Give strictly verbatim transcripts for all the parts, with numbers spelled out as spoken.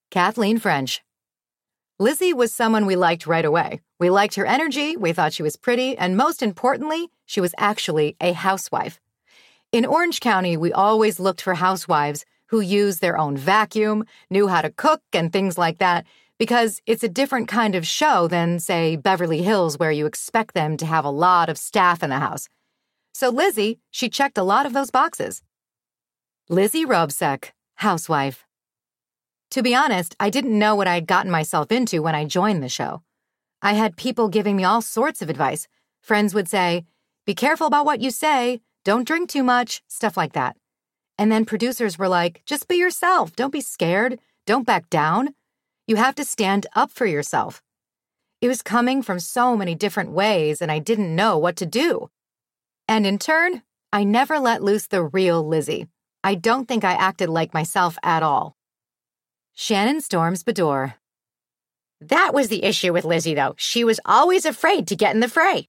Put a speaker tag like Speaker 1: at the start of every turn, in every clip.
Speaker 1: Kathleen French. Lizzie was someone we liked right away. We liked her energy, we thought she was pretty, and most importantly, she was actually a housewife. In Orange County, we always looked for housewives who used their own vacuum, knew how to cook, and things like that, because it's a different kind of show than, say, Beverly Hills, where you expect them to have a lot of staff in the house. So Lizzie, she checked a lot of those boxes. Lizzie Robsek, housewife. To be honest, I didn't know what I'd gotten myself into when I joined the show. I had people giving me all sorts of advice. Friends would say, "Be careful about what you say, don't drink too much," stuff like that. And then producers were like, "Just be yourself, don't be scared, don't back down. You have to stand up for yourself." It was coming from so many different ways, and I didn't know what to do. And in turn, I never let loose the real Lizzie. I don't think I acted like myself at all. Shannon Storms Beador.
Speaker 2: That was the issue with Lizzie, though. She was always afraid to get in the fray.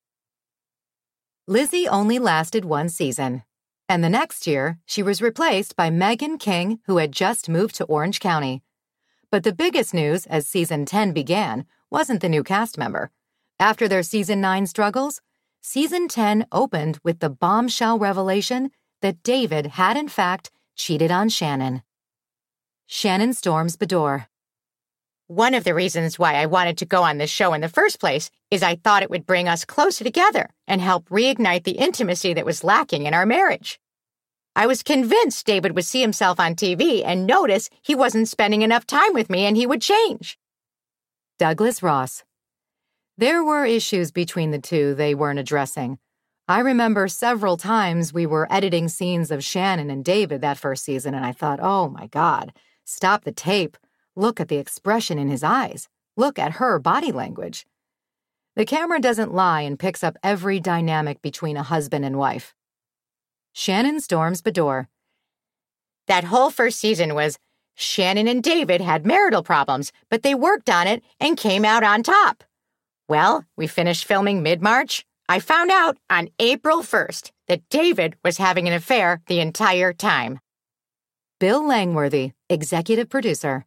Speaker 1: Lizzie only lasted one season, and the next year, she was replaced by Megan King, who had just moved to Orange County. But the biggest news as season ten began wasn't the new cast member. After their season nine struggles, season ten opened with the bombshell revelation that David had in fact cheated on Shannon. Shannon Storms Beador.
Speaker 2: One of the reasons why I wanted to go on this show in the first place is I thought it would bring us closer together and help reignite the intimacy that was lacking in our marriage. I was convinced David would see himself on T V and notice he wasn't spending enough time with me and he would change.
Speaker 1: Douglas Ross. There were issues between the two they weren't addressing. I remember several times we were editing scenes of Shannon and David that first season, and I thought, oh my God, stop the tape. Look at the expression in his eyes. Look at her body language. The camera doesn't lie and picks up every dynamic between a husband and wife. Shannon Storms Beador.
Speaker 2: That whole first season was Shannon and David had marital problems, but they worked on it and came out on top. Well, we finished filming mid-March. I found out on April first that David was having an affair the entire time.
Speaker 1: Bill Langworthy, executive producer.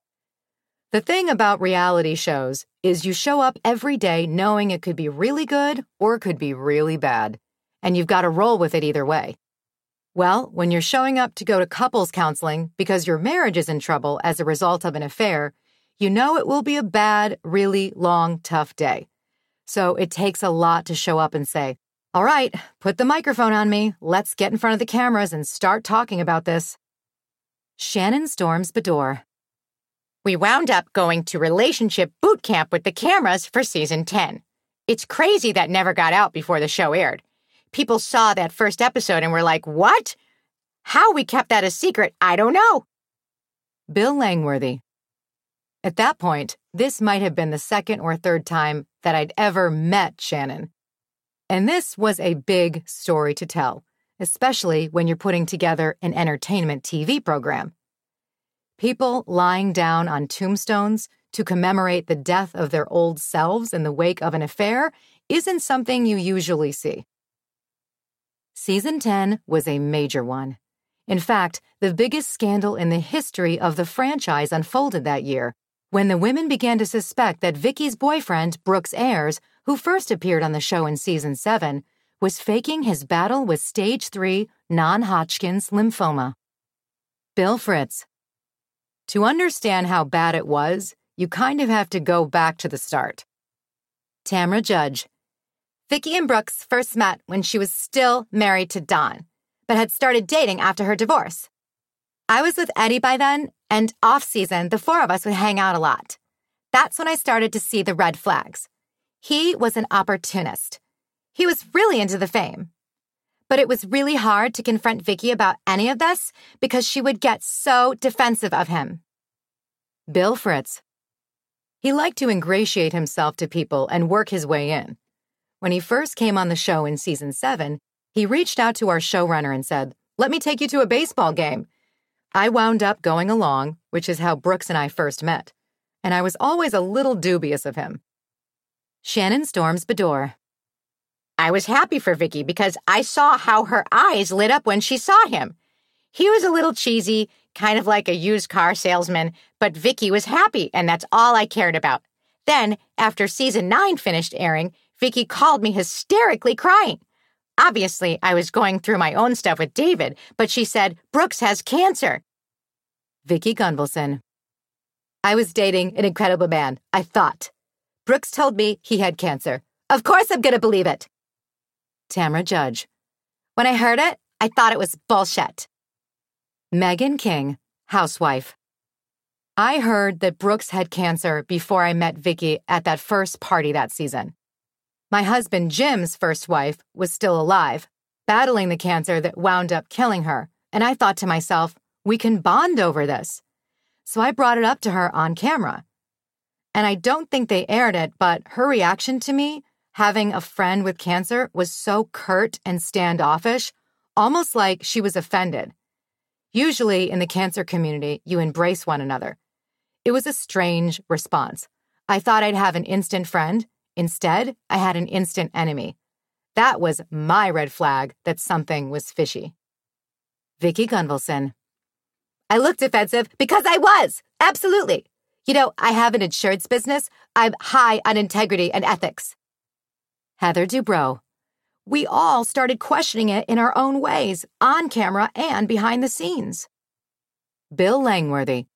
Speaker 1: The thing about reality shows is you show up every day knowing it could be really good or it could be really bad, and you've got to roll with it either way. Well, when you're showing up to go to couples counseling because your marriage is in trouble as a result of an affair, you know it will be a bad, really long, tough day. So it takes a lot to show up and say, "All right, put the microphone on me. Let's get in front of the cameras and start talking about this." Shannon Storms Beador.
Speaker 2: We wound up going to relationship boot camp with the cameras for season ten. It's crazy that never got out before the show aired. People saw that first episode and were like, "What? How we kept that a secret, I don't know."
Speaker 1: Bill Langworthy. At that point, this might have been the second or third time that I'd ever met Shannon. And this was a big story to tell, especially when you're putting together an entertainment T V program. People lying down on tombstones to commemorate the death of their old selves in the wake of an affair isn't something you usually see. Season ten was a major one. In fact, the biggest scandal in the history of the franchise unfolded that year, when the women began to suspect that Vicky's boyfriend, Brooks Ayers, who first appeared on the show in season seven, was faking his battle with stage three non-Hodgkin's lymphoma. Bill Fritz. To understand how bad it was, you kind of have to go back to the start. Tamra Judge.
Speaker 3: Vicky and Brooks first met when she was still married to Don, but had started dating after her divorce. I was with Eddie by then, and off-season, the four of us would hang out a lot. That's when I started to see the red flags. He was an opportunist. He was really into the fame. But it was really hard to confront Vicky about any of this because she would get so defensive of him.
Speaker 1: Bill Fritz. He liked to ingratiate himself to people and work his way in. When he first came on the show in season seven, he reached out to our showrunner and said, "Let me take you to a baseball game." I wound up going along, which is how Brooks and I first met, and I was always a little dubious of him. Shannon Storms Beador.
Speaker 2: I was happy for Vicky because I saw how her eyes lit up when she saw him. He was a little cheesy, kind of like a used car salesman, but Vicky was happy, and that's all I cared about. Then, after season nine finished airing, Vicky called me hysterically crying. Obviously, I was going through my own stuff with David, but she said, Brooks has cancer.
Speaker 1: Vicky Gunvalson. I was dating an incredible man, I thought. Brooks told me he had cancer. Of course I'm gonna believe it. Tamra Judge. When I heard it, I thought it was bullshit. Megan King, housewife. I heard that Brooks had cancer before I met Vicky at that first party that season. My husband Jim's first wife was still alive, battling the cancer that wound up killing her, and I thought to myself, we can bond over this. So I brought it up to her on camera. And I don't think they aired it, but her reaction to me, having a friend with cancer, was so curt and standoffish, almost like she was offended. Usually in the cancer community, you embrace one another. It was a strange response. I thought I'd have an instant friend. Instead, I had an instant enemy. That was my red flag that something was fishy. Vicky Gunvalson. I looked defensive because I was. Absolutely. You know, I have an insurance business. I'm high on integrity and ethics. Heather Dubrow. We all started questioning it in our own ways, on camera and behind the scenes. Bill Langworthy.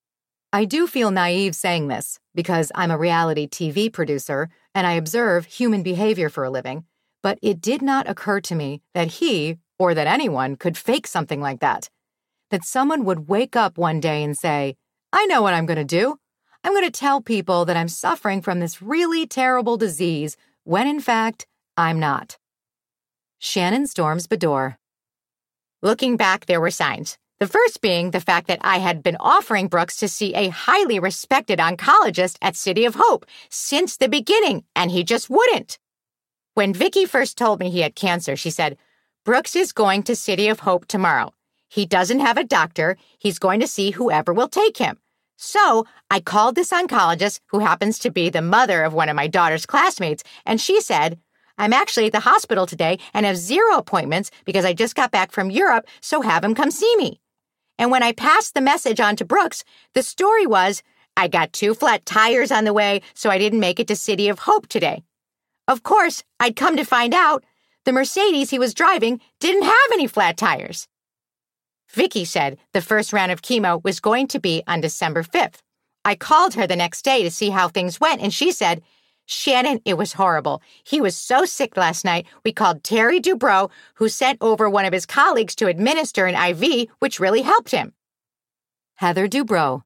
Speaker 1: I do feel naive saying this because I'm a reality T V producer and I observe human behavior for a living, but it did not occur to me that he, or that anyone, could fake something like that. That someone would wake up one day and say, I know what I'm going to do. I'm going to tell people that I'm suffering from this really terrible disease when, in fact, I'm not. Shannon Storms Bedore.
Speaker 2: Looking back, there were signs. The first being the fact that I had been offering Brooks to see a highly respected oncologist at City of Hope since the beginning, and he just wouldn't. When Vicky first told me he had cancer, she said, Brooks is going to City of Hope tomorrow. He doesn't have a doctor. He's going to see whoever will take him. So I called this oncologist, who happens to be the mother of one of my daughter's classmates, and she said, I'm actually at the hospital today and have zero appointments because I just got back from Europe, so have him come see me. And when I passed the message on to Brooks, the story was, I got two flat tires on the way, so I didn't make it to City of Hope today. Of course, I'd come to find out the Mercedes he was driving didn't have any flat tires. Vicky said the first round of chemo was going to be on December fifth. I called her the next day to see how things went, and she said, Shannon, it was horrible. He was so sick last night, we called Terry Dubrow, who sent over one of his colleagues to administer an I V, which really helped him.
Speaker 1: Heather Dubrow.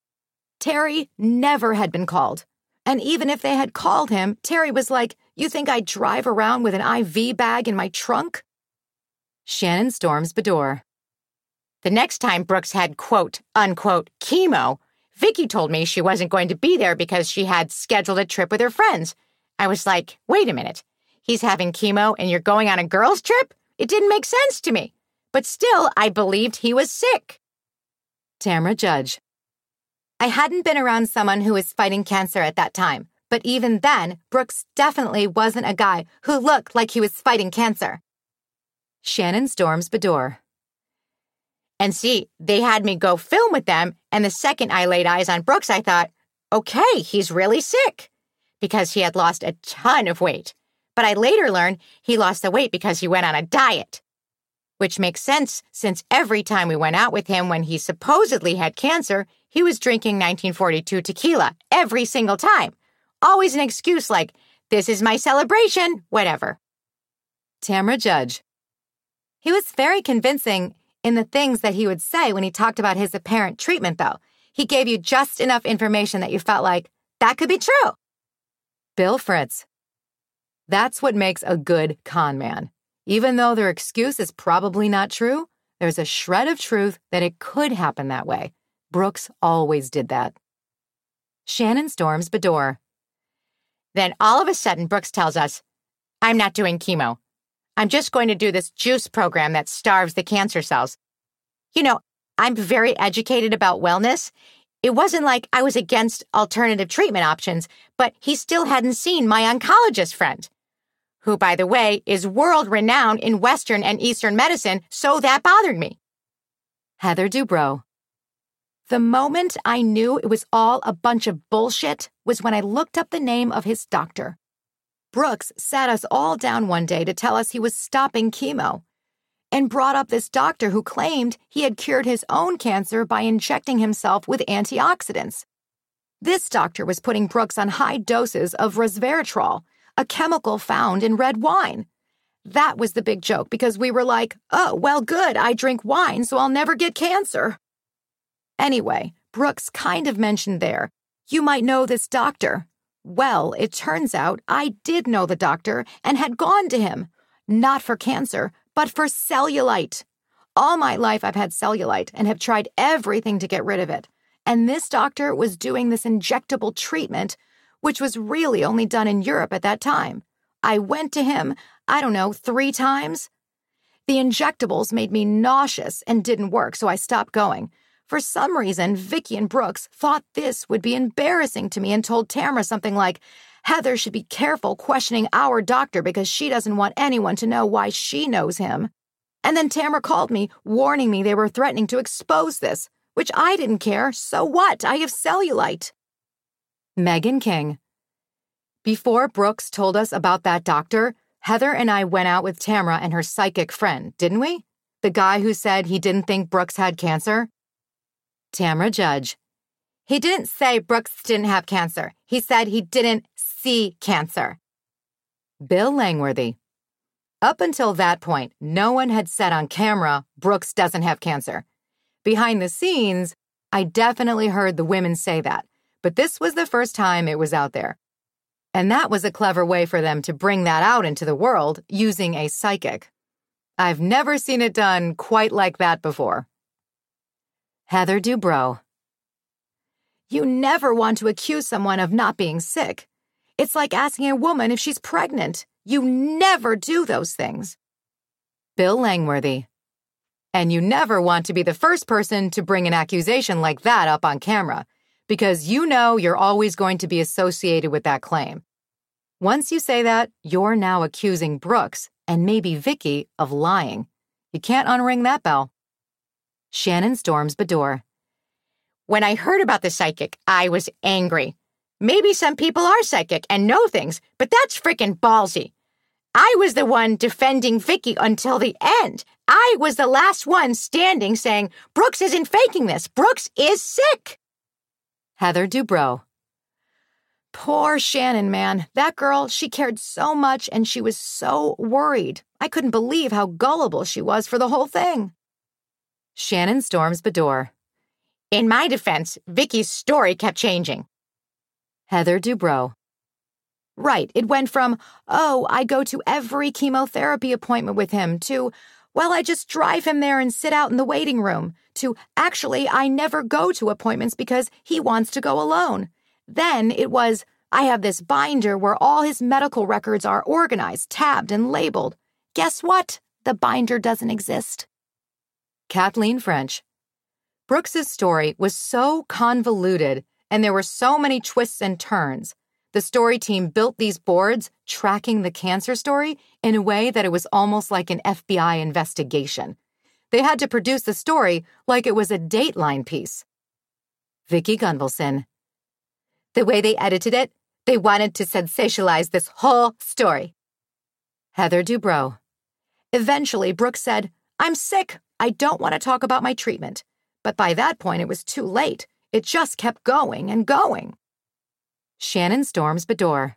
Speaker 1: Terry never had been called. And even if they had called him, Terry was like, you think I'd drive around with an I V bag in my trunk? Shannon Storms Bedore.
Speaker 2: The next time Brooks had, quote, unquote, chemo, Vicky told me she wasn't going to be there because she had scheduled a trip with her friends. I was like, wait a minute. He's having chemo and you're going on a girls' trip? It didn't make sense to me. But still, I believed he was sick.
Speaker 1: Tamra Judge.
Speaker 3: I hadn't been around someone who was fighting cancer at that time. But even then, Brooks definitely wasn't a guy who looked like he was fighting cancer.
Speaker 1: Shannon Storms Bedore.
Speaker 2: And see, they had me go film with them, and the second I laid eyes on Brooks, I thought, okay, he's really sick, because he had lost a ton of weight. But I later learned he lost the weight because he went on a diet, which makes sense since every time we went out with him when he supposedly had cancer, he was drinking nineteen forty-two tequila every single time. Always an excuse like, this is my celebration, whatever.
Speaker 1: Tamra Judge.
Speaker 3: He was very convincing in the things that he would say when he talked about his apparent treatment, though. He gave you just enough information that you felt like, that could be true.
Speaker 1: Bill Fritz. That's what makes a good con man. Even though their excuse is probably not true, there's a shred of truth that it could happen that way. Brooks always did that. Shannon Storms Bedore.
Speaker 2: Then all of a sudden, Brooks tells us, I'm not doing chemo. I'm just going to do this juice program that starves the cancer cells. You know, I'm very educated about wellness. It wasn't like I was against alternative treatment options, but he still hadn't seen my oncologist friend, who, by the way, is world-renowned in Western and Eastern medicine, so that bothered me.
Speaker 1: Heather Dubrow.
Speaker 3: The moment I knew it was all a bunch of bullshit was when I looked up the name of his doctor. Brooks sat us all down one day to tell us he was stopping chemo and brought up this doctor who claimed he had cured his own cancer by injecting himself with antioxidants. This doctor was putting Brooks on high doses of resveratrol, a chemical found in red wine. That was the big joke because we were like, oh, well, good, I drink wine, so I'll never get cancer. Anyway, Brooks kind of mentioned there, you might know this doctor. Well, it turns out I did know the doctor and had gone to him, not for cancer, but for cellulite. All my life I've had cellulite and have tried everything to get rid of it. And this doctor was doing this injectable treatment, which was really only done in Europe at that time. I went to him, I don't know, three times. The injectables made me nauseous and didn't work, so I stopped going. For some reason, Vicky and Brooks thought this would be embarrassing to me and told Tamara something like, Heather should be careful questioning our doctor because she doesn't want anyone to know why she knows him. And then Tamara called me, warning me they were threatening to expose this, which I didn't care. So what? I have cellulite.
Speaker 1: Megan King. Before Brooks told us about that doctor, Heather and I went out with Tamara and her psychic friend, didn't we? The guy who said he didn't think Brooks had cancer? Tamara Judge.
Speaker 2: He didn't say Brooks didn't have cancer. He said he didn't see cancer.
Speaker 1: Bill Langworthy. Up until that point, no one had said on camera, Brooks doesn't have cancer. Behind the scenes, I definitely heard the women say that, but this was the first time it was out there. And that was a clever way for them to bring that out into the world using a psychic. I've never seen it done quite like that before. Heather Dubrow.
Speaker 3: You never want to accuse someone of not being sick. It's like asking a woman if she's pregnant. You never do those things.
Speaker 1: Bill Langworthy. And you never want to be the first person to bring an accusation like that up on camera, because you know you're always going to be associated with that claim. Once you say that, you're now accusing Brooks and maybe Vicky of lying. You can't unring that bell. Shannon Storms Bedore.
Speaker 2: When I heard about the psychic, I was angry. Maybe some people are psychic and know things, but that's freaking ballsy. I was the one defending Vicky until the end. I was the last one standing saying, Brooks isn't faking this. Brooks is sick.
Speaker 1: Heather Dubrow.
Speaker 3: Poor Shannon, man. That girl, she cared so much and she was so worried. I couldn't believe how gullible she was for the whole thing.
Speaker 1: Shannon Storms Bedore.
Speaker 2: In my defense, Vicky's story kept changing.
Speaker 1: Heather Dubrow.
Speaker 3: Right. It went from, oh, I go to every chemotherapy appointment with him, to, well, I just drive him there and sit out in the waiting room, to, actually, I never go to appointments because he wants to go alone. Then it was, I have this binder where all his medical records are organized, tabbed, and labeled. Guess what? The binder doesn't exist.
Speaker 1: Kathleen French. Brooks's story was so convoluted, and there were so many twists and turns. The story team built these boards tracking the cancer story in a way that it was almost like an F B I investigation. They had to produce the story like it was a Dateline piece. Vicky Gunvalson.
Speaker 2: The way they edited it, they wanted to sensationalize this whole story.
Speaker 1: Heather Dubrow.
Speaker 3: Eventually, Brooks said, I'm sick. I don't want to talk about my treatment. But by that point, it was too late. It just kept going and going.
Speaker 1: Shannon Storms Bedore.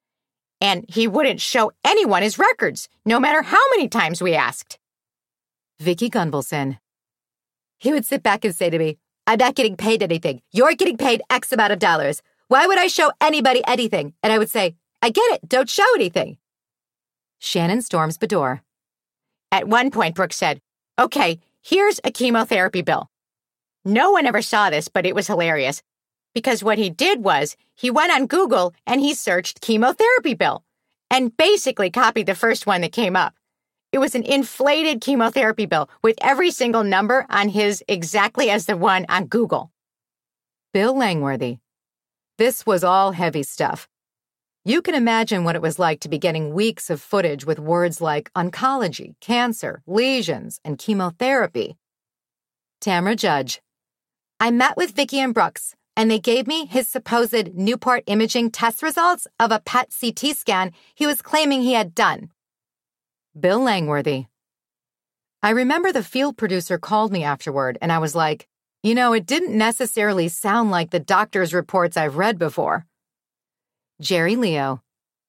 Speaker 2: And he wouldn't show anyone his records, no matter how many times we asked.
Speaker 1: Vicky Gunvalson.
Speaker 2: He would sit back and say to me, I'm not getting paid anything. You're getting paid X amount of dollars. Why would I show anybody anything? And I would say, I get it. Don't show anything.
Speaker 1: Shannon Storms Bedore.
Speaker 2: At one point, Brooks said, okay, here's a chemotherapy bill. No one ever saw this, but it was hilarious. Because what he did was, he went on Google and he searched chemotherapy bill and basically copied the first one that came up. It was an inflated chemotherapy bill with every single number on his exactly as the one on Google.
Speaker 1: Bill Langworthy. This was all heavy stuff. You can imagine what it was like to be getting weeks of footage with words like oncology, cancer, lesions, and chemotherapy. Tamra Judge.
Speaker 3: I met with Vicky and Brooks, and they gave me his supposed Newport imaging test results of a P E T C T scan he was claiming he had done.
Speaker 1: Bill Langworthy. I remember the field producer called me afterward, and I was like, you know, it didn't necessarily sound like the doctor's reports I've read before. Jerry Leo.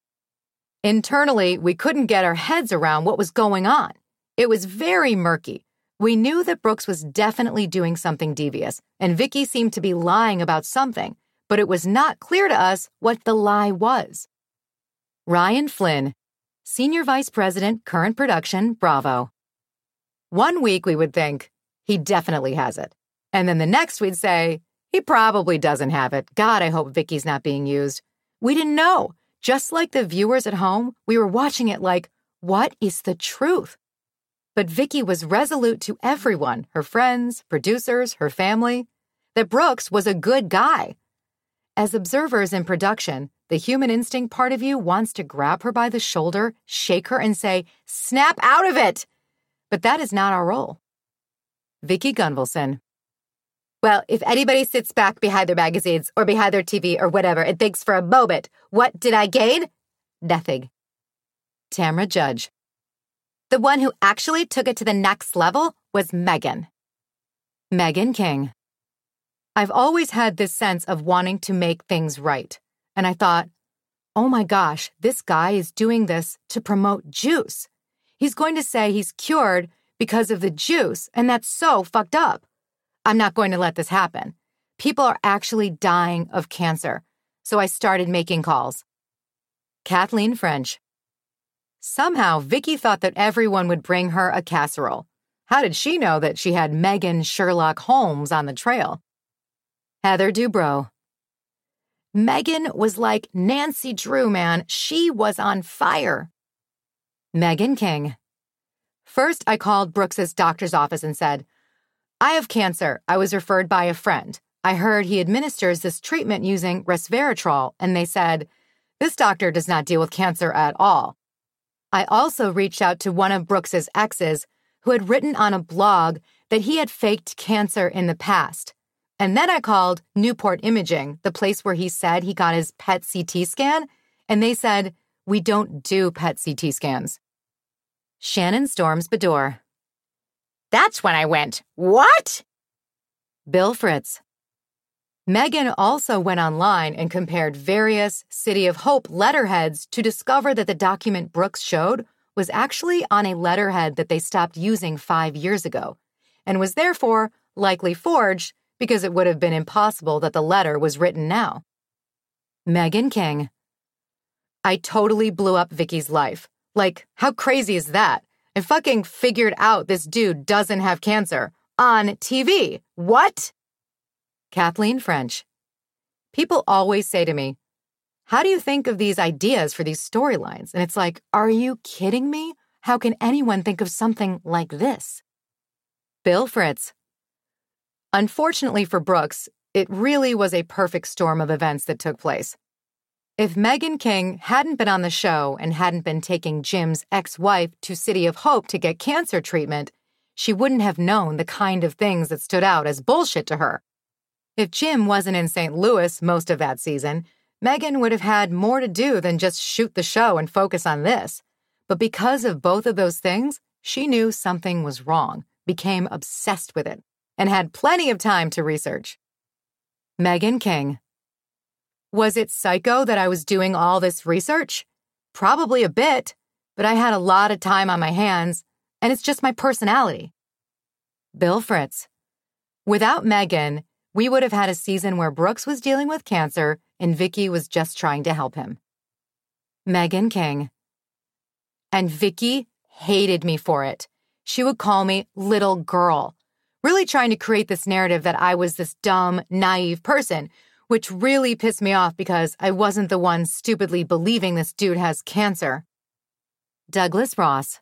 Speaker 1: Internally, we couldn't get our heads around what was going on. It was very murky. We knew that Brooks was definitely doing something devious, and Vicky seemed to be lying about something, but it was not clear to us what the lie was. Ryan Flynn, Senior Vice President, Current Production, Bravo. One week we would think, he definitely has it. And then the next we'd say, he probably doesn't have it. God, I hope Vicky's not being used. We didn't know. Just like the viewers at home, we were watching it like, what is the truth? But Vicky was resolute to everyone, her friends, producers, her family, that Brooks was a good guy. As observers in production, the human instinct part of you wants to grab her by the shoulder, shake her, and say, snap out of it! But that is not our role. Vicky Gunvalson.
Speaker 3: Well, if anybody sits back behind their magazines or behind their T V or whatever and thinks for a moment, what did I gain? Nothing.
Speaker 1: Tamra Judge.
Speaker 3: The one who actually took it to the next level was Meghan.
Speaker 1: Meghan King. I've always had this sense of wanting to make things right. And I thought, oh my gosh, this guy is doing this to promote juice. He's going to say he's cured because of the juice, and that's so fucked up. I'm not going to let this happen. People are actually dying of cancer. So I started making calls. Kathleen French. Somehow, Vicky thought that everyone would bring her a casserole. How did she know that she had Meghan Sherlock Holmes on the trail? Heather Dubrow.
Speaker 3: Meghan was like Nancy Drew, man. She was on fire.
Speaker 1: Meghan King. First, I called Brooks's doctor's office and said, I have cancer. I was referred by a friend. I heard he administers this treatment using resveratrol, and they said, this doctor does not deal with cancer at all. I also reached out to one of Brooks's exes who had written on a blog that he had faked cancer in the past. And then I called Newport Imaging, the place where he said he got his P E T C T scan, and they said, we don't do P E T C T scans. Shannon Storms Bedore.
Speaker 2: That's when I went, what?
Speaker 1: Bill Fritz. Meghan also went online and compared various City of Hope letterheads to discover that the document Brooks showed was actually on a letterhead that they stopped using five years ago, and was therefore likely forged because it would have been impossible that the letter was written now. Meghan King. I totally blew up Vicky's life. Like, how crazy is that? I fucking figured out this dude doesn't have cancer. On T V. What? Kathleen French. People always say to me, how do you think of these ideas for these storylines? And it's like, are you kidding me? How can anyone think of something like this? Bill Fritz. Unfortunately for Brooks, it really was a perfect storm of events that took place. If Meghan King hadn't been on the show and hadn't been taking Jim's ex-wife to City of Hope to get cancer treatment, she wouldn't have known the kind of things that stood out as bullshit to her. If Jim wasn't in Saint Louis most of that season, Meghan would have had more to do than just shoot the show and focus on this. But because of both of those things, she knew something was wrong, became obsessed with it, and had plenty of time to research. Meghan King. Was it psycho that I was doing all this research? Probably a bit, but I had a lot of time on my hands, and it's just my personality. Bill Fritz. Without Meghan, we would have had a season where Brooks was dealing with cancer and Vicky was just trying to help him. Meghan King. And Vicky hated me for it. She would call me little girl, really trying to create this narrative that I was this dumb, naive person, which really pissed me off because I wasn't the one stupidly believing this dude has cancer. Douglas Ross.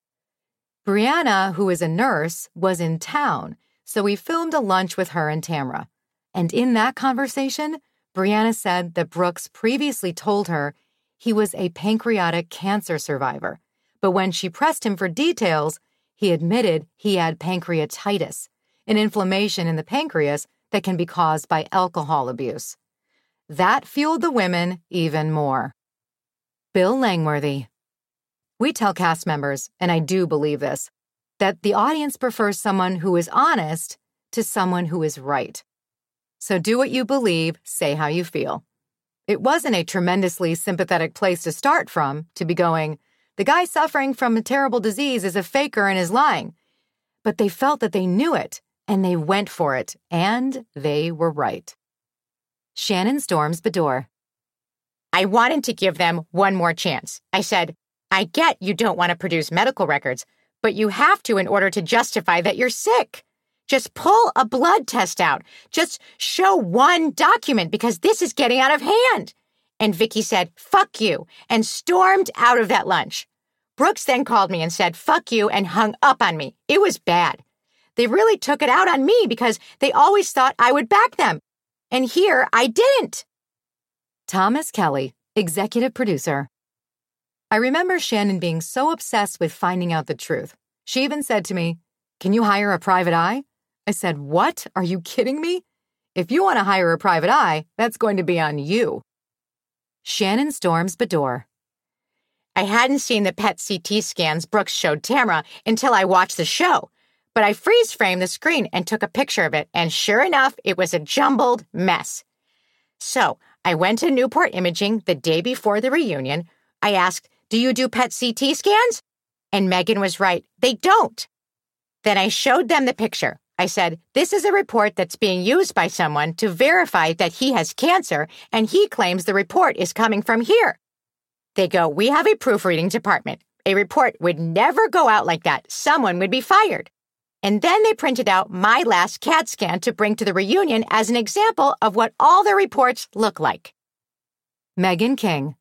Speaker 1: Brianna, who is a nurse, was in town, so we filmed a lunch with her and Tamra. And in that conversation, Brianna said that Brooks previously told her he was a pancreatic cancer survivor, but when she pressed him for details, he admitted he had pancreatitis, an inflammation in the pancreas that can be caused by alcohol abuse. That fueled the women even more. Bill Langworthy. We tell cast members, and I do believe this, that the audience prefers someone who is honest to someone who is right. So do what you believe, say how you feel. It wasn't a tremendously sympathetic place to start from, to be going, the guy suffering from a terrible disease is a faker and is lying. But they felt that they knew it, and they went for it, and they were right. Shannon Storms Bedore.
Speaker 2: I wanted to give them one more chance. I said, I get you don't want to produce medical records, but you have to in order to justify that you're sick. Just pull a blood test out. Just show one document because this is getting out of hand. And Vicky said, fuck you, and stormed out of that lunch. Brooks then called me and said, fuck you, and hung up on me. It was bad. They really took it out on me because they always thought I would back them. And here I didn't.
Speaker 1: Thomas Kelly, executive producer. I remember Shannon being so obsessed with finding out the truth. She even said to me, can you hire a private eye? I said, what? Are you kidding me? If you want to hire a private eye, that's going to be on you. Shannon Storms Bedore.
Speaker 2: I hadn't seen the P E T C T scans Brooks showed Tamara until I watched the show, but I freeze-framed the screen and took a picture of it, and sure enough, it was a jumbled mess. So I went to Newport Imaging the day before the reunion. I asked, do you do P E T C T scans? And Megan was right, they don't. Then I showed them the picture. I said, this is a report that's being used by someone to verify that he has cancer, and he claims the report is coming from here. They go, we have a proofreading department. A report would never go out like that. Someone would be fired. And then they printed out my last C A T scan to bring to the reunion as an example of what all their reports look like.
Speaker 1: Megan King.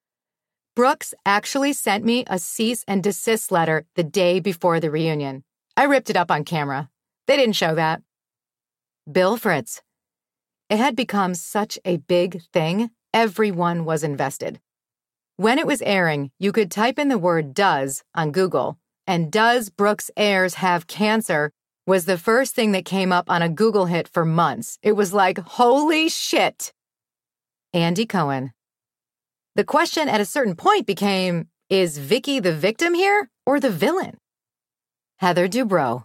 Speaker 1: Brooks actually sent me a cease and desist letter the day before the reunion. I ripped it up on camera. They didn't show that. Bill Fritz. It had become such a big thing, everyone was invested. When it was airing, you could type in the word does on Google, and does Brooks Ayers have cancer was the first thing that came up on a Google hit for months. It was like, holy shit. Andy Cohen. The question at a certain point became, is Vicky the victim here or the villain? Heather Dubrow.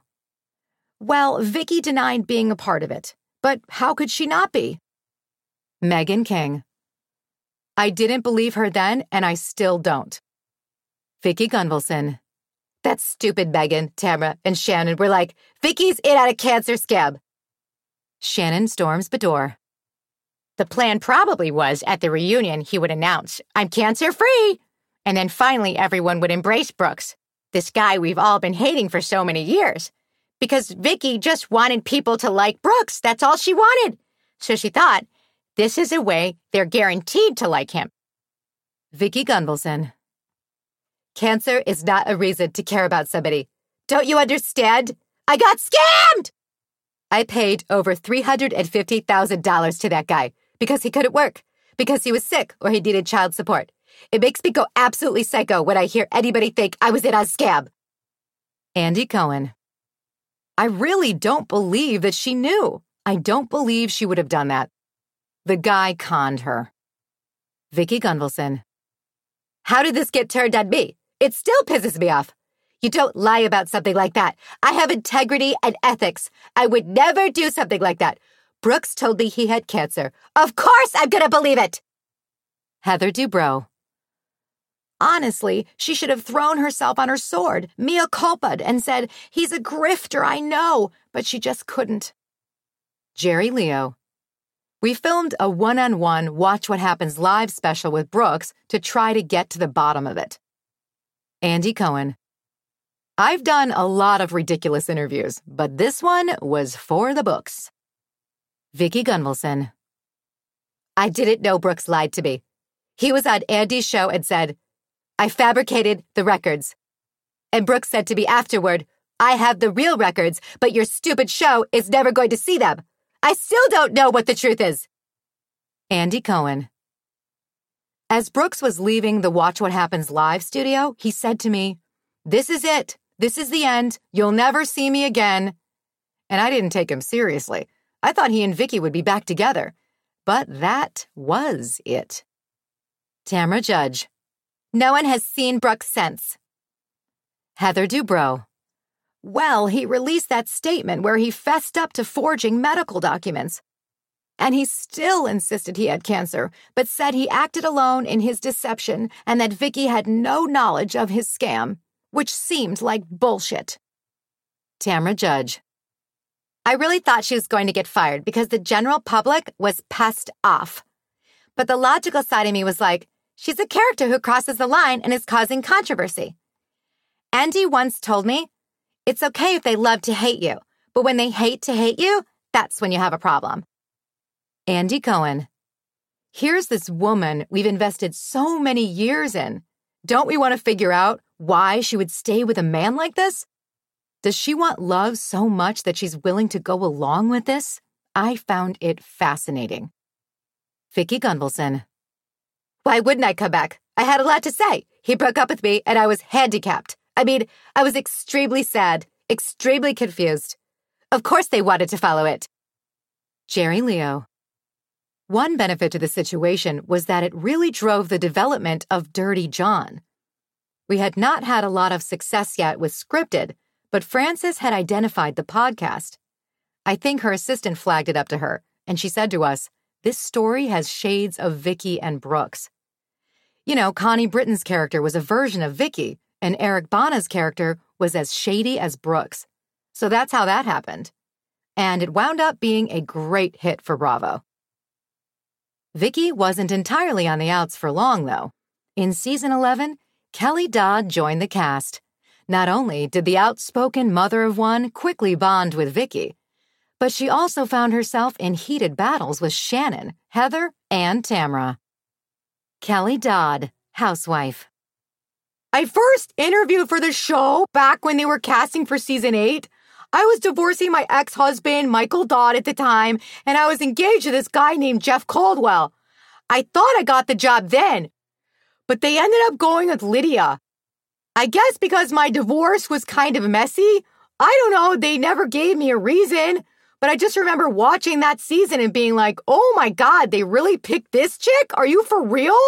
Speaker 1: Well, Vicky denied being a part of it, but how could she not be? Megan King. I didn't believe her then, and I still don't. Vicky Gunvalson. That stupid Megan, Tamara, and Shannon were like, Vicky's in on a cancer scab. Shannon Storms Bedore.
Speaker 2: The plan probably was at the reunion he would announce, I'm cancer-free. And then finally everyone would embrace Brooks, this guy we've all been hating for so many years. Because Vicky just wanted people to like Brooks. That's all she wanted. So she thought, this is a way they're guaranteed to like him.
Speaker 1: Vicky Gunvalson. Cancer is not a reason to care about somebody. Don't you understand? I got scammed! I paid over three hundred fifty thousand dollars to that guy because he couldn't work, because he was sick or he needed child support. It makes me go absolutely psycho when I hear anybody think I was in a scam. Andy Cohen. I really don't believe that she knew. I don't believe she would have done that. The guy conned her. Vicky Gunvalson. How did this get turned on me? It still pisses me off. You don't lie about something like that. I have integrity and ethics. I would never do something like that. Brooks told me he had cancer. Of course I'm going to believe it. Heather Dubrow. Honestly, she should have thrown herself on her sword, mea culpa, and said, he's a grifter, I know, but she just couldn't. Jerry Leo. We filmed a one-on-one Watch What Happens Live special with Brooks to try to get to the bottom of it. Andy Cohen. I've done a lot of ridiculous interviews, but this one was for the books. Vicky Gunvalson. I didn't know Brooks lied to me. He was on Andy's show and said, I fabricated the records. And Brooks said to me afterward, I have the real records, but your stupid show is never going to see them. I still don't know what the truth is. Andy Cohen. As Brooks was leaving the Watch What Happens Live studio, he said to me, this is it. This is the end. You'll never see me again. and I didn't take him seriously. I thought he and Vicky would be back together. But that was it. Tamra Judge.
Speaker 3: No one has seen Brooks since.
Speaker 1: Heather Dubrow. Well, he released that statement where he fessed up to forging medical documents. And he still insisted he had cancer, but said he acted alone in his deception and that Vicky had no knowledge of his scam, which seemed like bullshit. Tamra Judge.
Speaker 3: I really thought she was going to get fired because the general public was pissed off. But the logical side of me was like, she's a character who crosses the line and is causing controversy. Andy once told me, it's okay if they love to hate you, but when they hate to hate you, that's when you have a problem.
Speaker 1: Andy Cohen. Here's this woman we've invested so many years in. Don't we want to figure out why she would stay with a man like this? Does she want love so much that she's willing to go along with this? I found it fascinating. Vicki Gunvalson.
Speaker 3: Why wouldn't I come back? I had a lot to say. He broke up with me and I was handicapped. I mean, I was extremely sad, extremely confused. Of course they wanted to follow it.
Speaker 1: Jerry Leo. One benefit to the situation was that it really drove the development of Dirty John. We had not had a lot of success yet with Scripted, but Frances had identified the podcast. I think her assistant flagged it up to her, and she said to us, this story has shades of Vicky and Brooks. You know, Connie Britton's character was a version of Vicky, and Eric Bana's character was as shady as Brooks. So that's how that happened. And it wound up being a great hit for Bravo. Vicky wasn't entirely on the outs for long, though. In season eleven, Kelly Dodd joined the cast. Not only did the outspoken mother of one quickly bond with Vicky, but she also found herself in heated battles with Shannon, Heather, and Tamra. Kelly Dodd, housewife.
Speaker 2: I first interviewed for the show back when they were casting for season eight. I was divorcing my ex-husband, Michael Dodd, at the time, and I was engaged to this guy named Jeff Caldwell. I thought I got the job then, but they ended up going with Lydia. I guess because my divorce was kind of messy. I don't know, they never gave me a reason, but I just remember watching that season and being like, oh my God, they really picked this chick? Are you for real?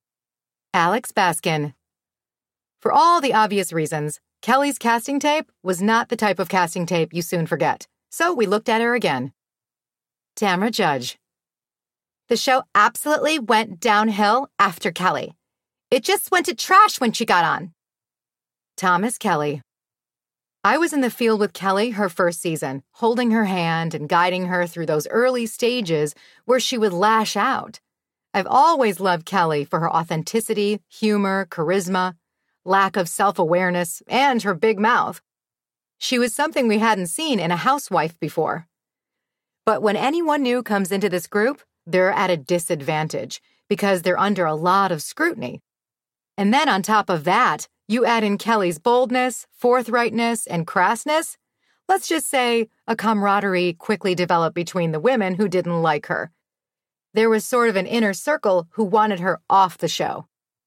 Speaker 1: Alex Baskin. For all the obvious reasons, Kelly's casting tape was not the type of casting tape you soon forget, so we looked at her again. Tamra Judge.
Speaker 3: The show absolutely went downhill after Kelly. It just went to trash when she got on.
Speaker 1: Thomas Kelly. I was in the field with Kelly her first season, holding her hand and guiding her through those early stages where she would lash out. I've always loved Kelly for her authenticity, humor, charisma, lack of self-awareness, and her big mouth. She was something we hadn't seen in a housewife before. But when anyone new comes into this group, they're at a disadvantage because they're under a lot of scrutiny. And then on top of that, you add in Kelly's boldness, forthrightness, and crassness. Let's just say a camaraderie quickly developed between the women who didn't like her. There was sort of an inner circle who wanted her off the show.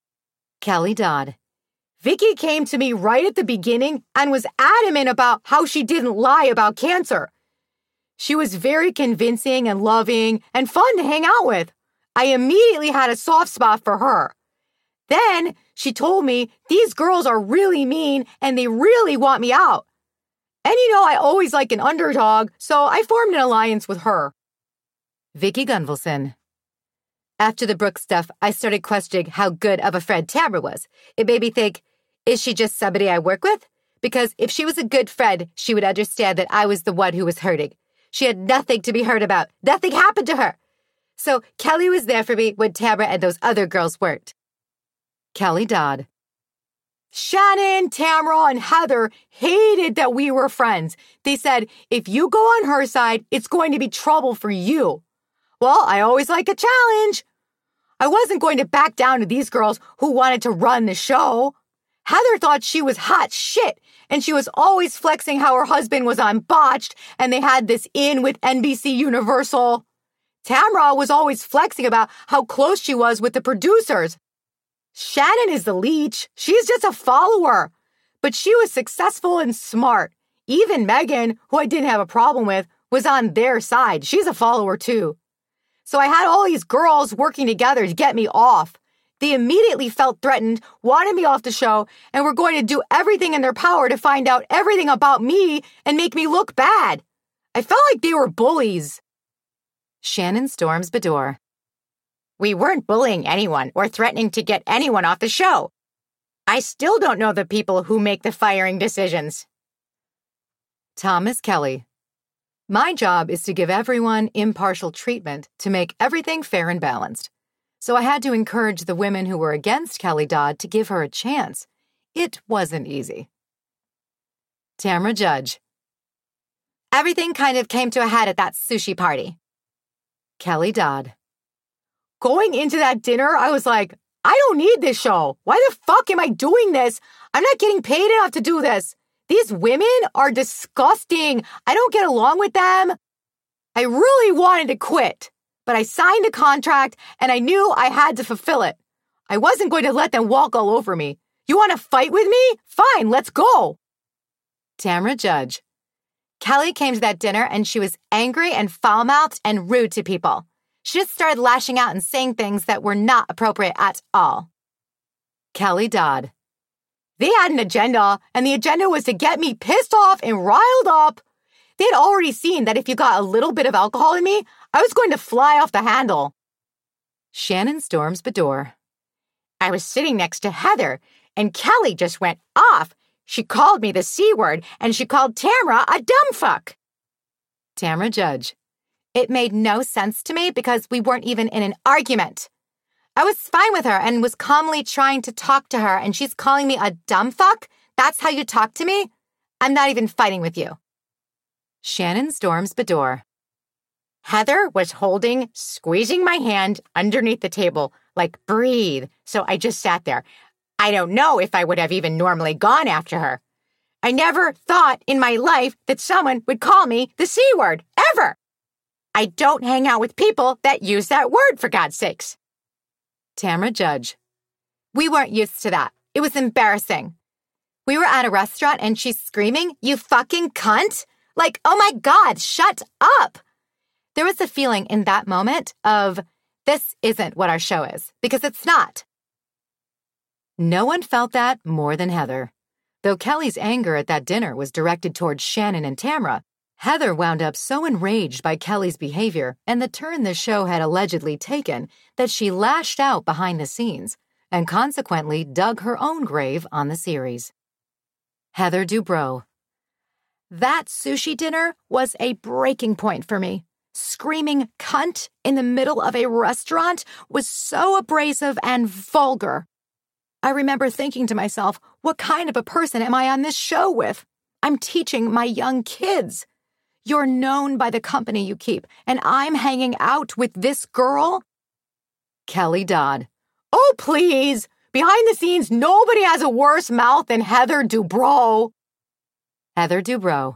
Speaker 1: Kelly Dodd.
Speaker 2: Vicky came to me right at the beginning and was adamant about how she didn't lie about cancer. She was very convincing and loving and fun to hang out with. I immediately had a soft spot for her. Then she told me these girls are really mean and they really want me out. And you know, I always like an underdog, so I formed an alliance with her.
Speaker 1: Vicki Gunvalson.
Speaker 3: After the Brooks stuff, I started questioning how good of a friend Tamra was. It made me think, is she just somebody I work with? Because if she was a good friend, she would understand that I was the one who was hurting. She had nothing to be hurt about. Nothing happened to her. So Kelly was there for me when Tamra and those other girls weren't.
Speaker 1: Kelly Dodd.
Speaker 2: Shannon, Tamra, and Heather hated that we were friends. They said, if you go on her side, it's going to be trouble for you. Well, I always like a challenge. I wasn't going to back down to these girls who wanted to run the show. Heather thought she was hot shit, and she was always flexing how her husband was on Botched, and they had this in with N B C Universal. Tamra was always flexing about how close she was with the producers. Shannon is the leech. She's just a follower. But she was successful and smart. Even Megan, who I didn't have a problem with, was on their side. She's a follower too. So I had all these girls working together to get me off. They immediately felt threatened, wanted me off the show, and were going to do everything in their power to find out everything about me and make me look bad. I felt like they were bullies.
Speaker 1: Shannon storms Beador.
Speaker 2: We weren't bullying anyone or threatening to get anyone off the show. I still don't know the people who make the firing decisions.
Speaker 1: Thomas Kelly. My job is to give everyone impartial treatment to make everything fair and balanced. So I had to encourage the women who were against Kelly Dodd to give her a chance. It wasn't easy. Tamra Judge.
Speaker 3: Everything kind of came to a head at that sushi party.
Speaker 1: Kelly Dodd.
Speaker 2: Going into that dinner, I was like, I don't need this show. Why the fuck am I doing this? I'm not getting paid enough to do this. These women are disgusting. I don't get along with them. I really wanted to quit, but I signed a contract and I knew I had to fulfill it. I wasn't going to let them walk all over me. You want to fight with me? Fine, let's go.
Speaker 1: Tamra Judge.
Speaker 3: Kelly came to that dinner and she was angry and foul-mouthed and rude to people. She just started lashing out and saying things that were not appropriate at all.
Speaker 1: Kelly Dodd.
Speaker 2: They had an agenda, and the agenda was to get me pissed off and riled up. They had already seen that if you got a little bit of alcohol in me, I was going to fly off the handle.
Speaker 1: Shannon storms Beador.
Speaker 2: I was sitting next to Heather, and Kelly just went off. She called me the C word, and she called Tamra a dumb fuck.
Speaker 1: Tamra Judge.
Speaker 3: It made no sense to me because we weren't even in an argument. I was fine with her and was calmly trying to talk to her, and she's calling me a dumb fuck? That's how you talk to me? I'm not even fighting with you.
Speaker 1: Shannon storms Beador.
Speaker 2: Heather was holding, squeezing my hand underneath the table, like breathe, so I just sat there. I don't know if I would have even normally gone after her. I never thought in my life that someone would call me the C word, ever. I don't hang out with people that use that word, for God's sakes.
Speaker 1: Tamra Judge.
Speaker 3: We weren't used to that. It was embarrassing. We were at a restaurant and she's screaming, "You fucking cunt!" Like, oh my God, shut up! There was a feeling in that moment of, this isn't what our show is, because it's not.
Speaker 1: No one felt that more than Heather. Though Kelly's anger at that dinner was directed towards Shannon and Tamra, Heather wound up so enraged by Kelly's behavior and the turn the show had allegedly taken that she lashed out behind the scenes and consequently dug her own grave on the series. Heather Dubrow.
Speaker 3: That sushi dinner was a breaking point for me. Screaming cunt in the middle of a restaurant was so abrasive and vulgar. I remember thinking to myself, what kind of a person am I on this show with? I'm teaching my young kids. You're known by the company you keep, and I'm hanging out with this girl?
Speaker 1: Kelly Dodd.
Speaker 2: Oh, please. Behind the scenes, nobody has a worse mouth than Heather Dubrow.
Speaker 1: Heather Dubrow.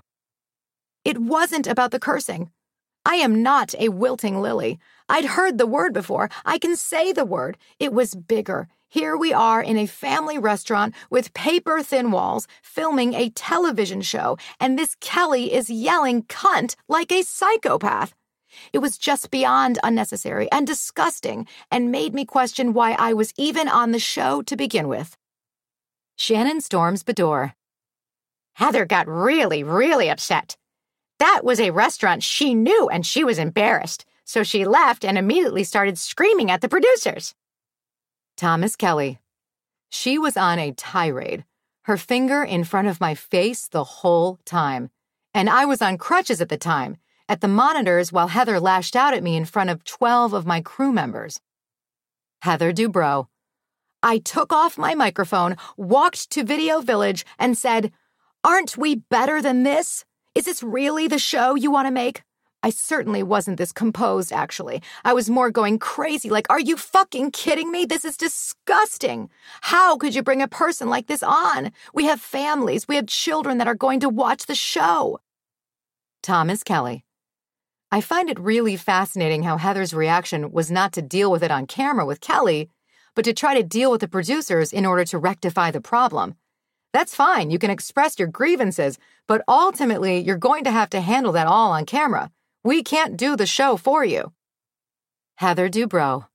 Speaker 3: It wasn't about the cursing. I am not a wilting lily. I'd heard the word before. I can say the word. It was bigger. Here we are in a family restaurant with paper-thin walls filming a television show, and this Kelly is yelling cunt like a psychopath. It was just beyond unnecessary and disgusting and made me question why I was even on the show to begin with.
Speaker 1: Shannon storms Beador.
Speaker 2: Heather got really, really upset. That was a restaurant she knew, and she was embarrassed, so she left and immediately started screaming at the producers.
Speaker 1: Thomas Kelly. She was on a tirade, her finger in front of my face the whole time. And I was on crutches at the time, at the monitors while Heather lashed out at me in front of twelve of my crew members. Heather Dubrow.
Speaker 3: I took off my microphone, walked to Video Village, and said, "Aren't we better than this? Is this really the show you want to make?" I certainly wasn't this composed, actually. I was more going crazy, like, are you fucking kidding me? This is disgusting. How could you bring a person like this on? We have families. We have children that are going to watch the show.
Speaker 1: Thomas Kelly. I find it really fascinating how Heather's reaction was not to deal with it on camera with Kelly, but to try to deal with the producers in order to rectify the problem. That's fine. You can express your grievances, but ultimately, you're going to have to handle that all on camera. We can't do the show for you. Heather Dubrow.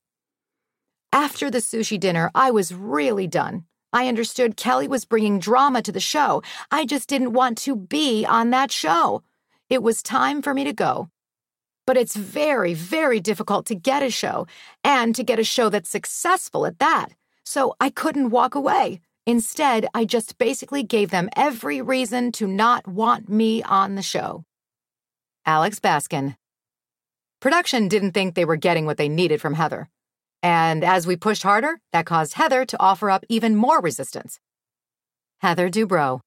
Speaker 1: After the sushi dinner, I was really done. I understood Kelly was bringing drama to the show. I just didn't want to be on that show. It was time for me to go. But it's very, very difficult to get a show, and to get a show that's successful at that. So I couldn't walk away. Instead, I just basically gave them every reason to not want me on the show. Alex Baskin. Production didn't think they were getting what they needed from Heather. And as we pushed harder, that caused Heather to offer up even more resistance. Heather Dubrow.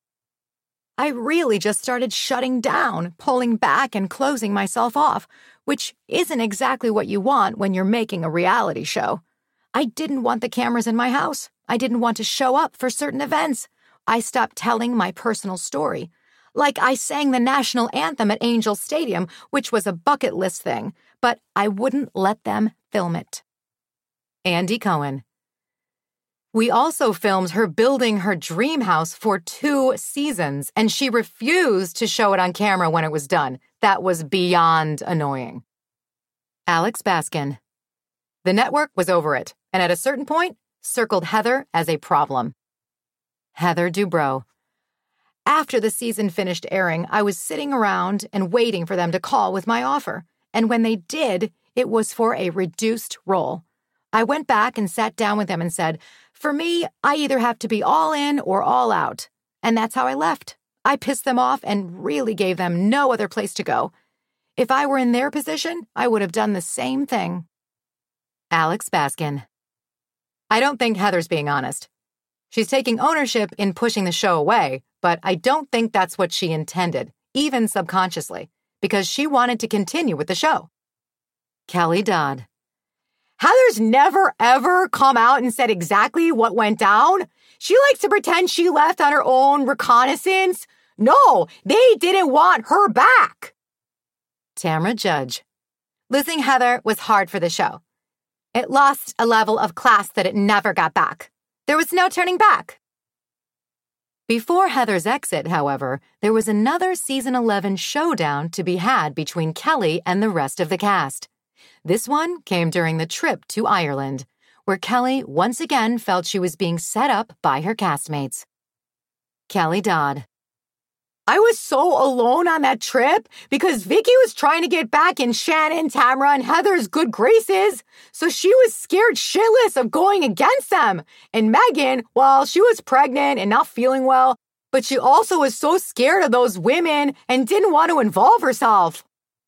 Speaker 1: I really just started shutting down, pulling back and closing myself off, which isn't exactly what you want when you're making a reality show. I didn't want the cameras in my house. I didn't want to show up for certain events. I stopped telling my personal story. Like I sang the national anthem at Angel Stadium, which was a bucket list thing, but I wouldn't let them film it. Andy Cohen. We also filmed her building her dream house for two seasons, and she refused to show it on camera when it was done. That was beyond annoying. Alex Baskin. The network was over it, and at a certain point, circled Heather as a problem. Heather Dubrow. After the season finished airing, I was sitting around and waiting for them to call with my offer, and when they did, it was for a reduced role. I went back and sat down with them and said, for me, I either have to be all in or all out. And that's how I left. I pissed them off and really gave them no other place to go. If I were in their position, I would have done the same thing. Alex Baskin. I don't think Heather's being honest. She's taking ownership in pushing the show away, but I don't think that's what she intended, even subconsciously, because she wanted to continue with the show. Kelly Dodd. Heather's never, ever come out and said exactly what went down. She likes to pretend she left on her own reconnaissance. No, they didn't want her back. Tamra Judge. Losing Heather was hard for the show. It lost a level of class that it never got back. There was no turning back. Before Heather's exit, however, there was another season eleven showdown to be had between Kelly and the rest of the cast. This one came during the trip to Ireland, where Kelly once again felt she was being set up by her castmates. Kelly Dodd. I was so alone on that trip because Vicky was trying to get back in Shannon, Tamra, and Heather's good graces, so she was scared shitless of going against them. And Megan, well, she was pregnant and not feeling well, but she also was so scared of those women and didn't want to involve herself.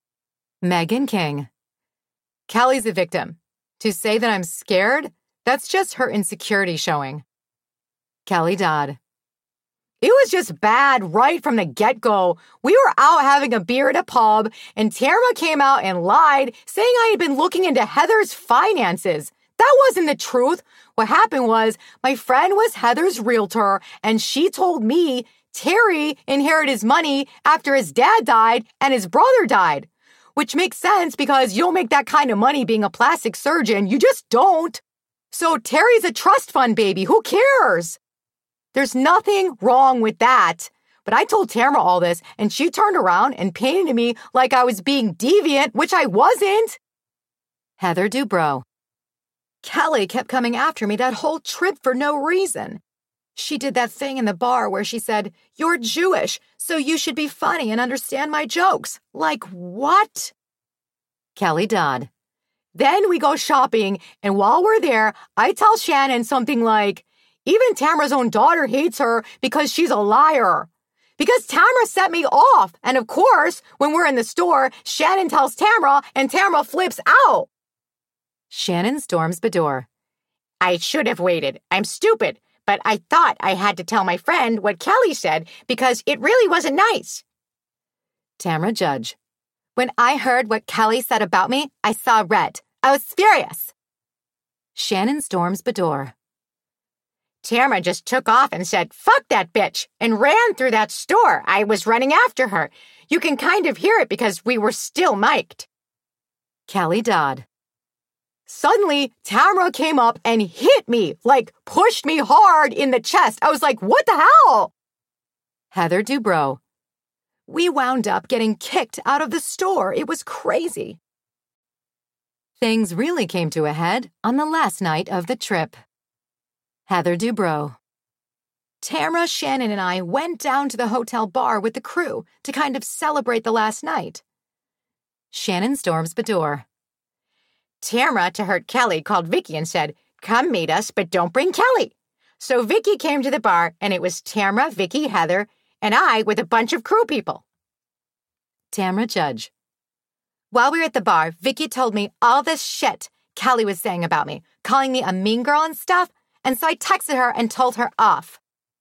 Speaker 1: Megan King. Kelly's a victim. To say that I'm scared, that's just her insecurity showing. Kelly Dodd. It was just bad right from the get-go. We were out having a beer at a pub, and Tamra came out and lied, saying I had been looking into Heather's finances. That wasn't the truth. What happened was my friend was Heather's realtor, and she told me Terry inherited his money after his dad died and his brother died. Which makes sense because you don't make that kind of money being a plastic surgeon. You just don't. So Terry's a trust fund baby. Who cares? There's nothing wrong with that. But I told Tamra all this, and she turned around and painted me like I was being deviant, which I wasn't. Heather Dubrow. Kelly kept coming after me that whole trip for no reason. She did that thing in the bar where she said, "You're Jewish, so you should be funny and understand my jokes." Like, what? Kelly Dodd. Then we go shopping, and while we're there, I tell Shannon something like, even Tamra's own daughter hates her because she's a liar. Because Tamra set me off. And of course, when we're in the store, Shannon tells Tamra, and Tamra flips out. Shannon storms Bador. I should have waited. I'm stupid. But I thought I had to tell my friend what Kelly said because it really wasn't nice. Tamra Judge. When I heard what Kelly said about me, I saw red. I was furious. Shannon storms Bador. Tamra just took off and said, "Fuck that bitch," and ran through that store. I was running after her. You can kind of hear it because we were still mic'd. Kelly Dodd. Suddenly, Tamra came up and hit me, like pushed me hard in the chest. I was like, what the hell? Heather Dubrow. We wound up getting kicked out of the store. It was crazy. Things really came to a head on the last night of the trip. Heather Dubrow. Tamra, Shannon, and I went down to the hotel bar with the crew to kind of celebrate the last night. Shannon Storms Bedore.
Speaker 2: Tamra, to hurt Kelly, called Vicky and said, "Come meet us, but don't bring Kelly." So Vicky came to the bar, and it was Tamra, Vicky, Heather, and I with a bunch of crew people.
Speaker 1: Tamra Judge.
Speaker 3: While we were at the bar, Vicky told me all this shit Kelly was saying about me, calling me a mean girl and stuff, and so I texted her and told her off.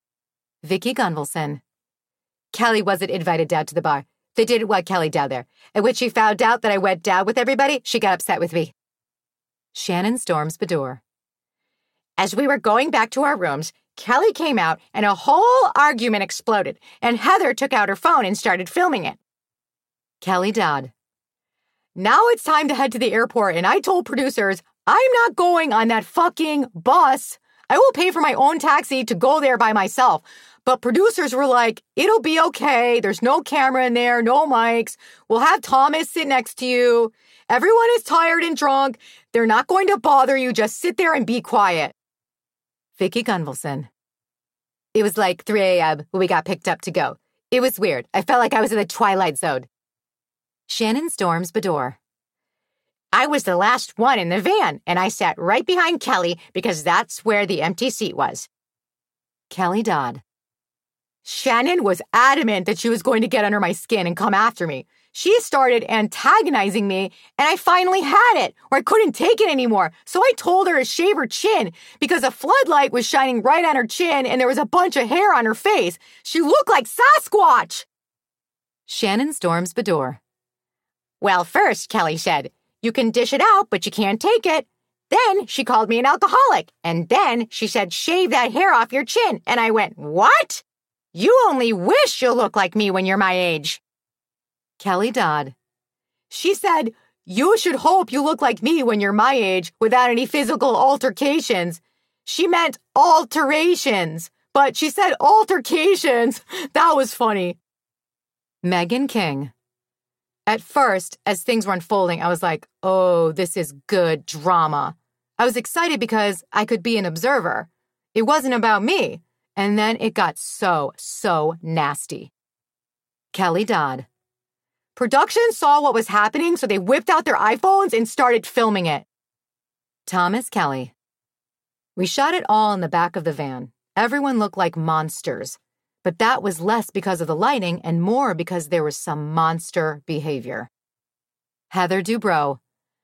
Speaker 1: Vicky Gunvalson.
Speaker 3: Kelly wasn't invited down to the bar. They didn't want Kelly down there. And when she found out that I went down with everybody, she got upset with me.
Speaker 1: Shannon Storms Bedore.
Speaker 2: As we were going back to our rooms, Kelly came out and a whole argument exploded, and Heather took out her phone and started filming it.
Speaker 1: Kelly Dodd.
Speaker 3: Now it's time to head to the airport, and I told producers, I'm not going on that fucking bus. I will pay for my own taxi to go there by myself. But producers were like, it'll be okay. There's no camera in there, no mics. We'll have Thomas sit next to you. Everyone is tired and drunk. They're not going to bother you. Just sit there and be quiet.
Speaker 1: Vicky Gunvalson.
Speaker 3: It was like three a.m. when we got picked up to go. It was weird. I felt like I was in the Twilight Zone.
Speaker 1: Shannon Storms Bedore.
Speaker 2: I was the last one in the van, and I sat right behind Kelly because that's where the empty seat was.
Speaker 1: Kelly Dodd.
Speaker 3: Shannon was adamant that she was going to get under my skin and come after me. She started antagonizing me, and I finally had it, or I couldn't take it anymore. So I told her to shave her chin because a floodlight was shining right on her chin, and there was a bunch of hair on her face. She looked like Sasquatch.
Speaker 1: Shannon Storms Bedore.
Speaker 2: Well, first, Kelly said, you can dish it out, but you can't take it. Then she called me an alcoholic, and then she said, shave that hair off your chin. And I went, what? You only wish you'll look like me when you're my age.
Speaker 1: Kelly Dodd.
Speaker 3: She said, you should hope you look like me when you're my age without any physical altercations. She meant alterations, but she said altercations. That was funny.
Speaker 1: Megan King.
Speaker 3: At first, as things were unfolding, I was like, oh, this is good drama. I was excited because I could be an observer. It wasn't about me. And then it got so, so nasty.
Speaker 1: Kelly Dodd.
Speaker 3: Production saw what was happening, so they whipped out their iPhones and started filming it.
Speaker 1: Thomas Kelly. We shot it all in the back of the van. Everyone looked like monsters. But that was less because of the lighting and more because there was some monster behavior. Heather Dubrow.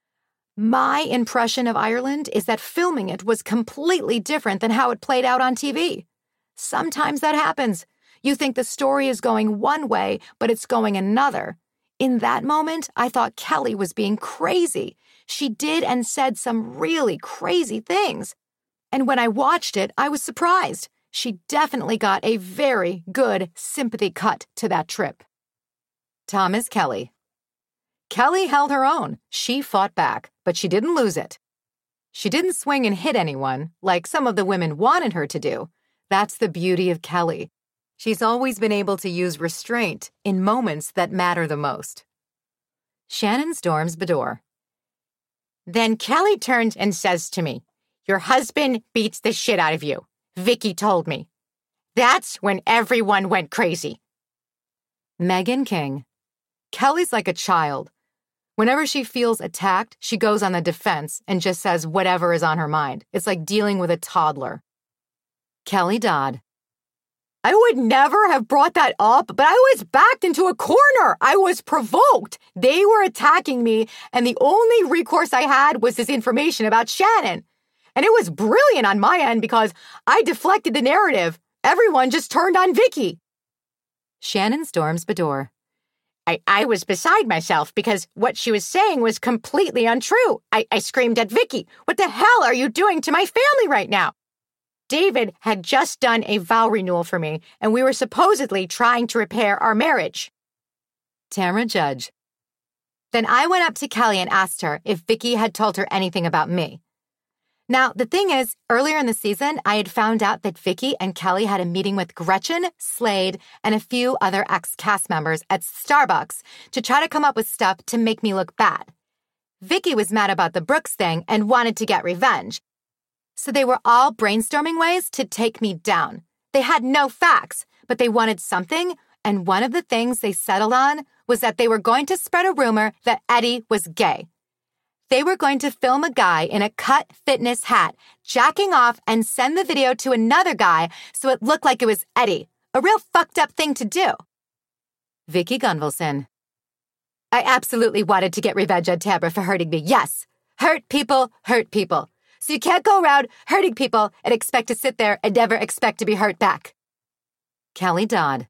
Speaker 1: My impression of Ireland is that filming it was completely different than how it played out on T V. Sometimes that happens. You think the story is going one way, but it's going another. In that moment, I thought Kelly was being crazy. She did and said some really crazy things. And when I watched it, I was surprised. She definitely got a very good sympathy cut to that trip. Thomas Kelly. Kelly held her own. She fought back, but she didn't lose it. She didn't swing and hit anyone, like some of the women wanted her to do. That's the beauty of Kelly. She's always been able to use restraint in moments that matter the most. Shannon Storms Bedore.
Speaker 2: Then Kelly turns and says to me, your husband beats the shit out of you. Vicky told me. That's when everyone went crazy.
Speaker 1: Megan King. Kelly's like a child. Whenever she feels attacked, she goes on the defense and just says whatever is on her mind. It's like dealing with a toddler. Kelly Dodd.
Speaker 3: I would never have brought that up, but I was backed into a corner. I was provoked. They were attacking me, and the only recourse I had was this information about Shannon. And it was brilliant on my end because I deflected the narrative. Everyone just turned on Vicky.
Speaker 1: Shannon Storms Bedore.
Speaker 2: I, I was beside myself because what she was saying was completely untrue. I, I screamed at Vicky, what the hell are you doing to my family right now? David had just done a vow renewal for me, and we were supposedly trying to repair our marriage.
Speaker 1: Tamra Judge.
Speaker 3: Then I went up to Kelly and asked her if Vicky had told her anything about me.
Speaker 1: Now, the thing is, earlier in the season, I had found out that Vicki and Kelly had a meeting with Gretchen, Slade, and a few other ex-cast members at Starbucks to try to come up with stuff to make me look bad. Vicki was mad about the Brooks thing and wanted to get revenge. So they were all brainstorming ways to take me down. They had no facts, but they wanted something, and one of the things they settled on was that they were going to spread a rumor that Eddie was gay. They were going to film a guy in a cut fitness hat, jacking off and send the video to another guy so it looked like it was Eddie. A real fucked up thing to do. Vicki Gunvalson. I absolutely wanted to get revenge on Tamra for hurting me. Yes. Hurt people, hurt people. So you can't go around hurting people and expect to sit there and never expect to be hurt back. Kelly Dodd.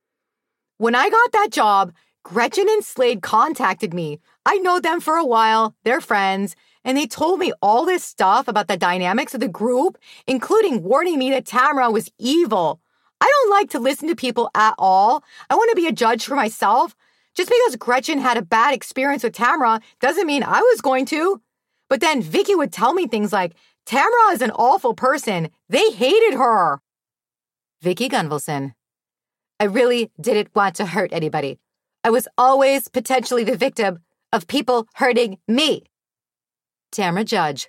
Speaker 1: When I got that job, Gretchen and Slade contacted me. I know them for a while, they're friends, and they told me all this stuff about the dynamics of the group, including warning me that Tamra was evil. I don't like to listen to people at all. I want to be a judge for myself. Just because Gretchen had a bad experience with Tamra doesn't mean I was going to. But then Vicki would tell me things like, Tamra is an awful person. They hated her. Vicki Gunvalson. I really didn't want to hurt anybody. I was always potentially the victim of people hurting me. Tamra Judge.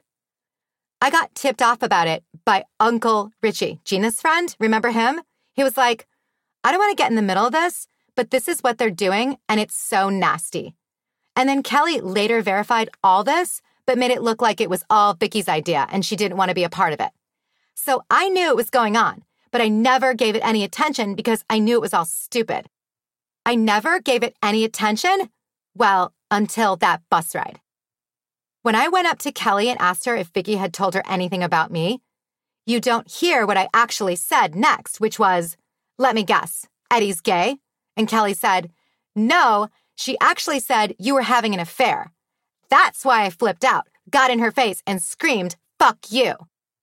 Speaker 1: I got tipped off about it by Uncle Richie, Gina's friend. Remember him? He was like, I don't want to get in the middle of this, but this is what they're doing, and it's so nasty. And then Kelly later verified all this, but made it look like it was all Vicki's idea, and she didn't want to be a part of it. So I knew it was going on, but I never gave it any attention because I knew it was all stupid. I never gave it any attention, well, until that bus ride. When I went up to Kelly and asked her if Vicki had told her anything about me, you don't hear what I actually said next, which was, let me guess, Eddie's gay? And Kelly said, no, she actually said you were having an affair. That's why I flipped out, got in her face, and screamed, fuck you.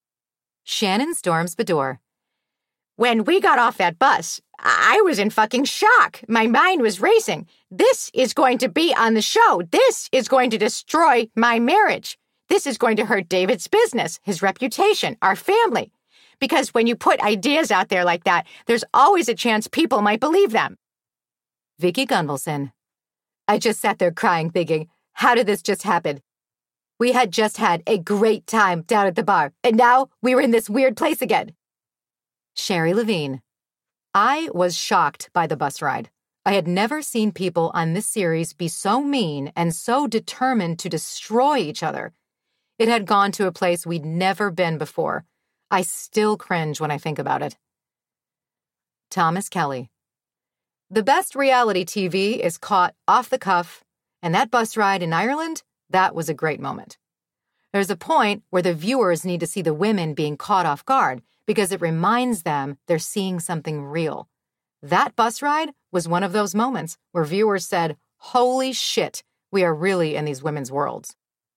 Speaker 1: Shannon Storms Bedore. When we got off that bus, I was in fucking shock. My mind was racing. This is going to be on the show. This is going to destroy my marriage. This is going to hurt David's business, his reputation, our family. Because when you put ideas out there like that, there's always a chance people might believe them. Vicki Gunvalson. I just sat there crying, thinking, how did this just happen? We had just had a great time down at the bar, and now we were in this weird place again. Sherry Levine. I was shocked by the bus ride. I had never seen people on this series be so mean and so determined to destroy each other. It had gone to a place we'd never been before. I still cringe when I think about it. Thomas Kelly. The best reality T V is caught off the cuff, and that bus ride in Ireland, that was a great moment. There's a point where the viewers need to see the women being caught off guard because it reminds them they're seeing something real. That bus ride was one of those moments where viewers said, holy shit, we are really in these women's worlds.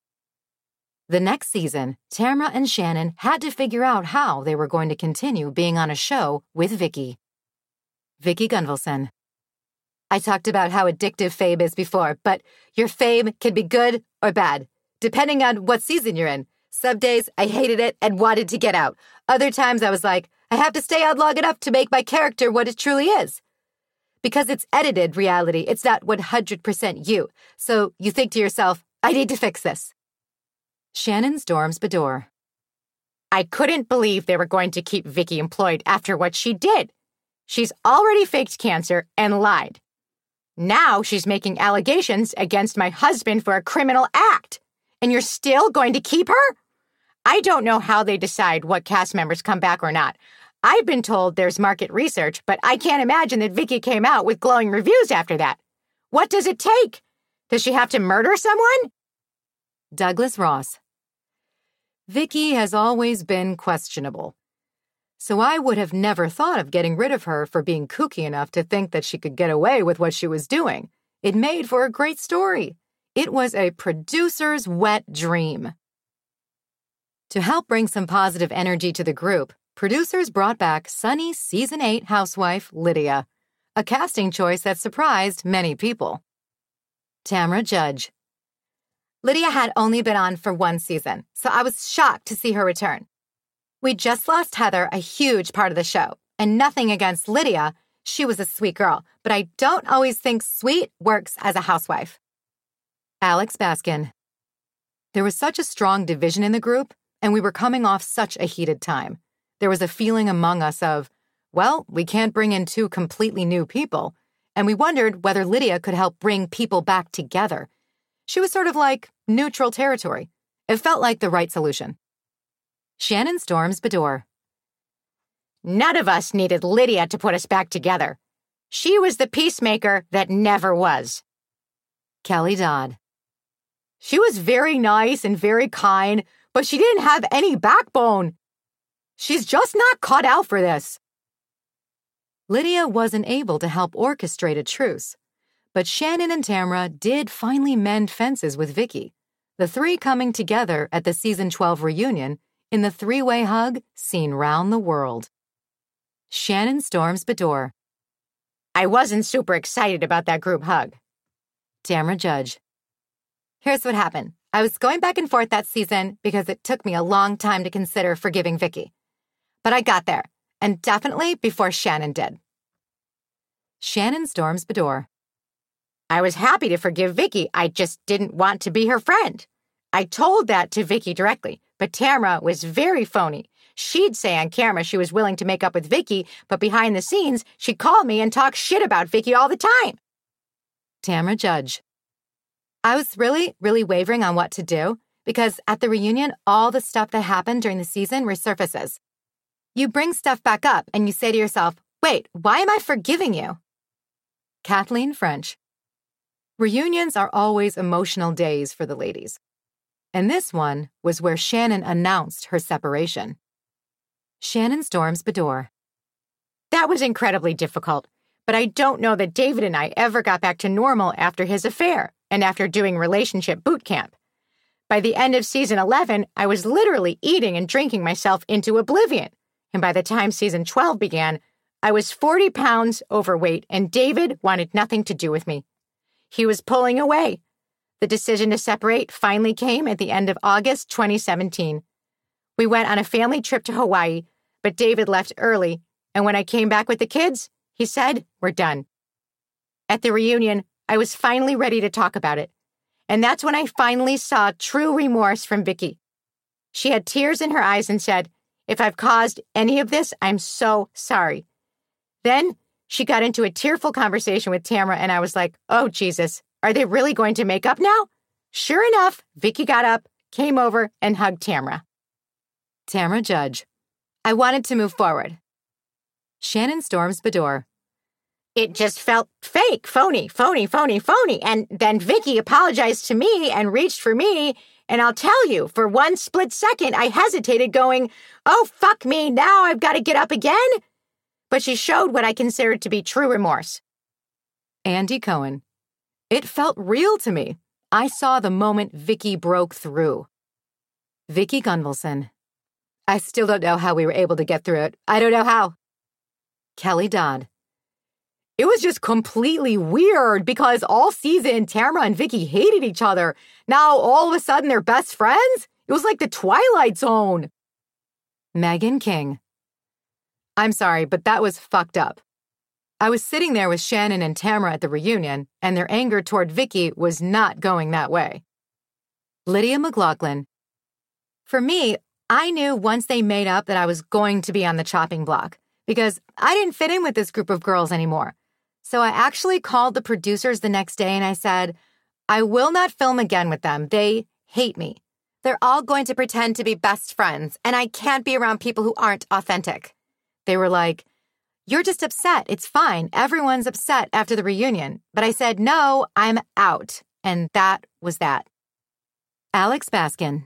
Speaker 1: The next season, Tamra and Shannon had to figure out how they were going to continue being on a show with Vicki. Vicki Gunvalson. I talked about how addictive fame is before, but your fame can be good or bad, depending on what season you're in. Some days I hated it and wanted to get out. Other times I was like, I have to stay on long enough to make my character what it truly is. Because it's edited reality, it's not one hundred percent you. So you think to yourself, I need to fix this. Shannon Storms Bedore. I couldn't believe they were going to keep Vicki employed after what she did. She's already faked cancer and lied. Now she's making allegations against my husband for a criminal act. And you're still going to keep her? I don't know how they decide what cast members come back or not. I've been told there's market research, but I can't imagine that Vicki came out with glowing reviews after that. What does it take? Does she have to murder someone? Douglas Ross. Vicki has always been questionable. So I would have never thought of getting rid of her for being kooky enough to think that she could get away with what she was doing. It made for a great story. It was a producer's wet dream. To help bring some positive energy to the group, producers brought back Sunny Season eight housewife Lydia, a casting choice that surprised many people. Tamra Judge. Lydia had only been on for one season, so I was shocked to see her return. We just lost Heather, a huge part of the show, and nothing against Lydia. She was a sweet girl, but I don't always think sweet works as a housewife. Alex Baskin. There was such a strong division in the group, and we were coming off such a heated time. There was a feeling among us of, well, we can't bring in two completely new people, and we wondered whether Lydia could help bring people back together. She was sort of like neutral territory. It felt like the right solution. Shannon Storms Beador.
Speaker 2: None of us needed Lydia to put us back together. She was the peacemaker that never was.
Speaker 1: Kelly Dodd.
Speaker 2: She was very nice and very kind, but she didn't have any backbone. She's just not cut out for this.
Speaker 1: Lydia wasn't able to help orchestrate a truce, but Shannon and Tamra did finally mend fences with Vicki, the three coming together at the season twelve reunion in the three-way hug seen round the world. Shannon Storms Beador.
Speaker 2: I wasn't super excited about that group hug.
Speaker 1: Tamra Judge. Here's what happened. I was going back and forth that season because it took me a long time to consider forgiving Vicki. But I got there, and definitely before Shannon did. Shannon Storms Beador.
Speaker 2: I was happy to forgive Vicki. I just didn't want to be her friend. I told that to Vicki directly, but Tamra was very phony. She'd say on camera she was willing to make up with Vicki, but behind the scenes, she'd call me and talk shit about Vicki all the time.
Speaker 1: Tamra Judge. I was really, really wavering on what to do because at the reunion, all the stuff that happened during the season resurfaces. You bring stuff back up and you say to yourself, wait, why am I forgiving you? Kathleen French. Reunions are always emotional days for the ladies. And this one was where Shannon announced her separation. Shannon Storms Beador.
Speaker 2: That was incredibly difficult, but I don't know that David and I ever got back to normal after his affair and after doing relationship boot camp. By the end of season eleven, I was literally eating and drinking myself into oblivion. And by the time season twelve began, I was forty pounds overweight and David wanted nothing to do with me. He was pulling away. The decision to separate finally came at the end of August twenty seventeen. We went on a family trip to Hawaii, but David left early, and when I came back with the kids, he said, we're done. At the reunion, I was finally ready to talk about it, and that's when I finally saw true remorse from Vicki. She had tears in her eyes and said, if I've caused any of this, I'm so sorry. Then she got into a tearful conversation with Tamra, and I was like, oh, Jesus, are they really going to make up now? Sure enough, Vicki got up, came over, and hugged Tamra.
Speaker 1: Tamra Judge. I wanted to move forward. Shannon Storms Beador.
Speaker 2: It just felt fake, phony, phony, phony, phony. And then Vicki apologized to me and reached for me. And I'll tell you, for one split second, I hesitated going, oh, fuck me, now I've got to get up again. But she showed what I considered to be true remorse.
Speaker 1: Andy Cohen. It felt real to me. I saw the moment Vicki broke through. Vicki Gunvalson. I still don't know how we were able to get through it. I don't know how. Kelly Dodd.
Speaker 2: It was just completely weird because all season Tamra and Vicki hated each other. Now all of a sudden they're best friends? It was like the Twilight Zone.
Speaker 1: Megan King. I'm sorry, but that was fucked up. I was sitting there with Shannon and Tamra at the reunion, and their anger toward Vicki was not going that way. Lydia McLaughlin. For me, I knew once they made up that I was going to be on the chopping block because I didn't fit in with this group of girls anymore. So I actually called the producers the next day and I said, I will not film again with them. They hate me. They're all going to pretend to be best friends, and I can't be around people who aren't authentic. They were like, you're just upset. It's fine. Everyone's upset after the reunion. But I said, no, I'm out. And that was that. Alex Baskin.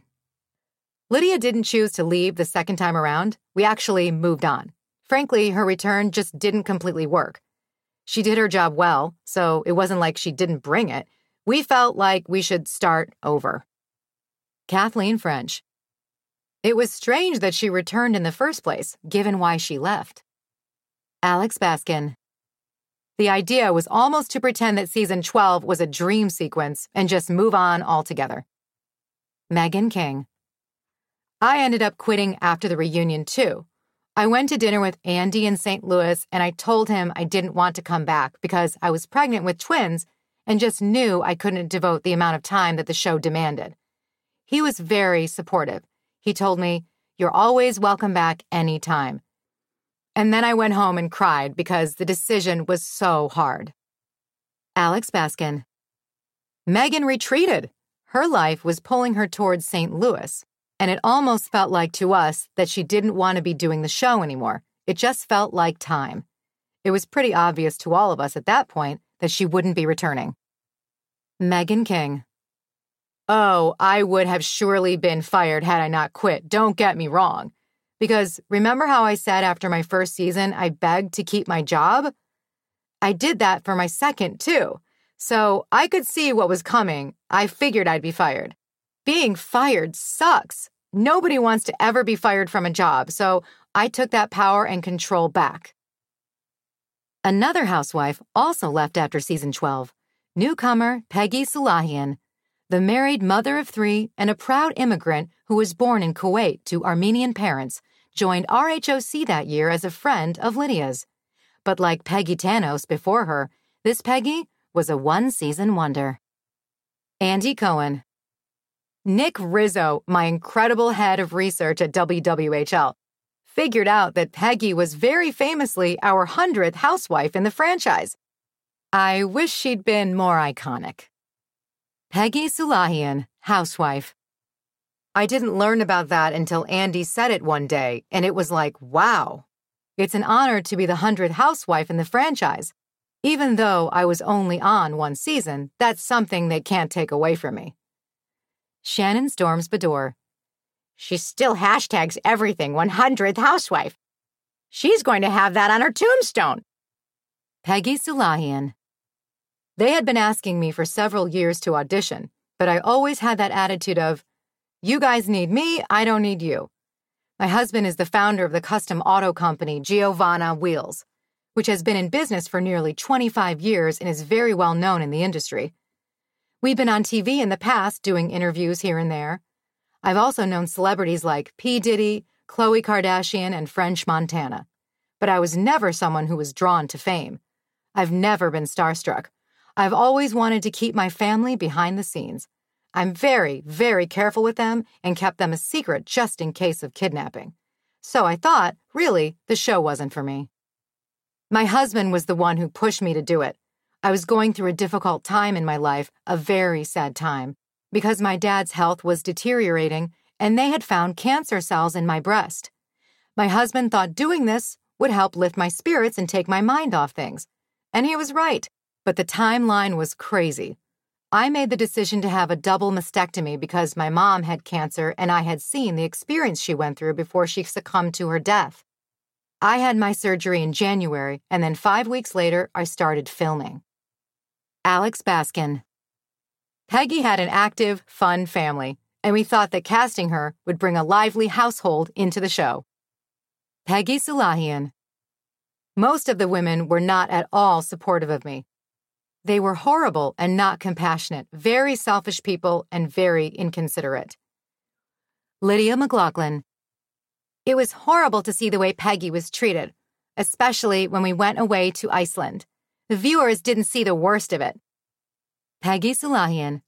Speaker 1: Lydia didn't choose to leave the second time around. We actually moved on. Frankly, her return just didn't completely work. She did her job well, so it wasn't like she didn't bring it. We felt like we should start over. Kathleen French. It was strange that she returned in the first place, given why she left. Alex Baskin. The idea was almost to pretend that season twelve was a dream sequence and just move on altogether. Megan King. I ended up quitting after the reunion, too. I went to dinner with Andy in Saint Louis, and I told him I didn't want to come back because I was pregnant with twins and just knew I couldn't devote the amount of time that the show demanded. He was very supportive. He told me, "You're always welcome back anytime." And then I went home and cried because the decision was so hard. Alex Baskin. Megan retreated. Her life was pulling her towards Saint Louis, and it almost felt like to us that she didn't want to be doing the show anymore. It just felt like time. It was pretty obvious to all of us at that point that she wouldn't be returning. Megan King. Oh, I would have surely been fired had I not quit, don't get me wrong. Because remember how I said after my first season I begged to keep my job? I did that for my second, too. So I could see what was coming. I figured I'd be fired. Being fired sucks. Nobody wants to ever be fired from a job, so I took that power and control back. Another housewife also left after season twelve. Newcomer Peggy Sulahian, the married mother of three and a proud immigrant who was born in Kuwait to Armenian parents, joined R H O C that year as a friend of Lydia's. But like Peggy Tanos before her, this Peggy was a one-season wonder. Andy Cohen. Nick Rizzo, my incredible head of research at W W H L, figured out that Peggy was very famously our hundredth housewife in the franchise. I wish she'd been more iconic. Peggy Sulahian, housewife. I didn't learn about that until Andy said it one day, and it was like, wow. It's an honor to be the hundredth housewife in the franchise. Even though I was only on one season, that's something they can't take away from me. Shannon Storms Bedour.
Speaker 2: She still hashtags everything one hundredth housewife. She's going to have that on her tombstone.
Speaker 1: Peggy Sulahian. They had been asking me for several years to audition, but I always had that attitude of, you guys need me, I don't need you. My husband is the founder of the custom auto company Giovanna Wheels, which has been in business for nearly twenty-five years and is very well known in the industry. We've been on T V in the past doing interviews here and there. I've also known celebrities like P. Diddy, Khloe Kardashian, and French Montana. But I was never someone who was drawn to fame. I've never been starstruck. I've always wanted to keep my family behind the scenes. I'm very, very careful with them and kept them a secret just in case of kidnapping. So I thought, really, the show wasn't for me. My husband was the one who pushed me to do it. I was going through a difficult time in my life, a very sad time, because my dad's health was deteriorating and they had found cancer cells in my breast. My husband thought doing this would help lift my spirits and take my mind off things. And he was right, but the timeline was crazy. I made the decision to have a double mastectomy because my mom had cancer and I had seen the experience she went through before she succumbed to her death. I had my surgery in January, and then five weeks later, I started filming. Alex Baskin. Peggy had an active, fun family, and we thought that casting her would bring a lively household into the show. Peggy Sulahian. Most of the women were not at all supportive of me. They were horrible and not compassionate, very selfish people and very inconsiderate. Lydia McLaughlin. It was horrible to see the way Peggy was treated, especially when we went away to Iceland. The viewers didn't see the worst of it. Peggy Sulahian.